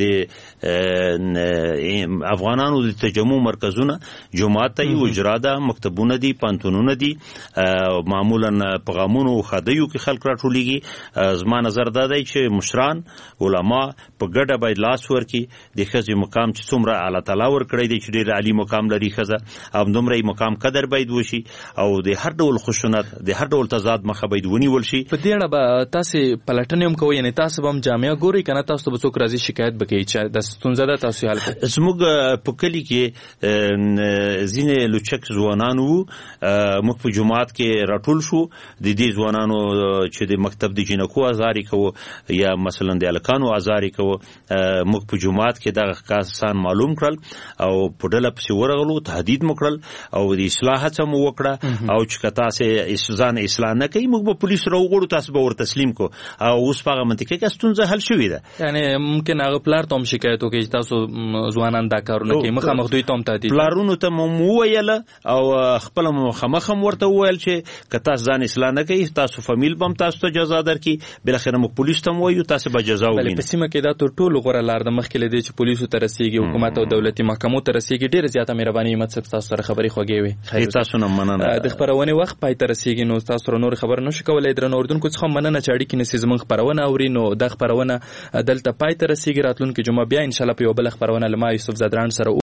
د افغانانو د تجمع مرکزونه جماعت ته یو اجرا ده مکتبونه دي پانتونونه دي معمولا پیغامونو خدایو کې خلک راټولېږي. زما نظر دا دی چې مشران علما په ګډه باید لاس ورکړي د ښځې مقام چې څومره الله تعالی ورکړی دی چې ډېر عالي مقام لري ښځه همدومره یې مقام قدر باید وشي او د هر ډول خشونت د هر ډول تضاد مخه باید ونیول شي. په دې اړه به تاسې پلټنې هم کوئ، یعنې تاسو به هم جامع ګورئ که نه تاسو ته به څوک راځي شکایت به کوي چې دا ستونزه ده تاسو یې حل کړئ؟ زموږ په کلي کې ځینې لوچک ځوانان وو، موږ په جومات کې راټول شو، د دې ځوانانو چې د مکتب د جینکو ازاري کوو یا مثلا د هلکانو ازاري کوو، موږ په جومات کې دغه کسان معلوم کړل او په ډله پسې ورغلو، تهدید مو کړل او د اصلاح هڅه مو وکړه او چې که تاسې ځان اصلاح نه کوي موږ به پولیس راوغواړو، تاسو به ور تسلیم کو. او اوس په هغه منطقه کې ستونزه حل شوې ده. یعنې ممکن هغه پلار ته هم شکایت وکړي چې تاسو ځوانان دا کارونه کوي، مخامخ دوی ته هم تهدید، پلارونو ته مو وویله او خپله مخامخ هم ورته وویل چې که تاسو ځان اصلاح نه کوي تاسو فامیل به هم تاسو ته جزا درکړي، بالاخره موږ پولیس ته هم وایو تاسو به جزا ووینئ. په سیمه کې دا تر ټولو غوره لار ده، مخکې له دې چې پولیسو ته رسېږي، حکومت او دولتي محکمو ته رسېږي. ډېره زیاته مهرباني احمد صاحب، تاسو سره خبرې خوږې وې. تاسو نه مننه. د خپرونې وخت پای ته رسېږي، نو تاسو سره نور خبر نشو کولی. درنو اورېدونکو څخه مننه چې اړیکې نیسئ، زموږ خپرونه اوري. نو دا خپرونه دلته پای ته رسېږي، راتلونکې جمعه بیا انشاءالله په یوه بله خپرونه له ما یوسف زدران سره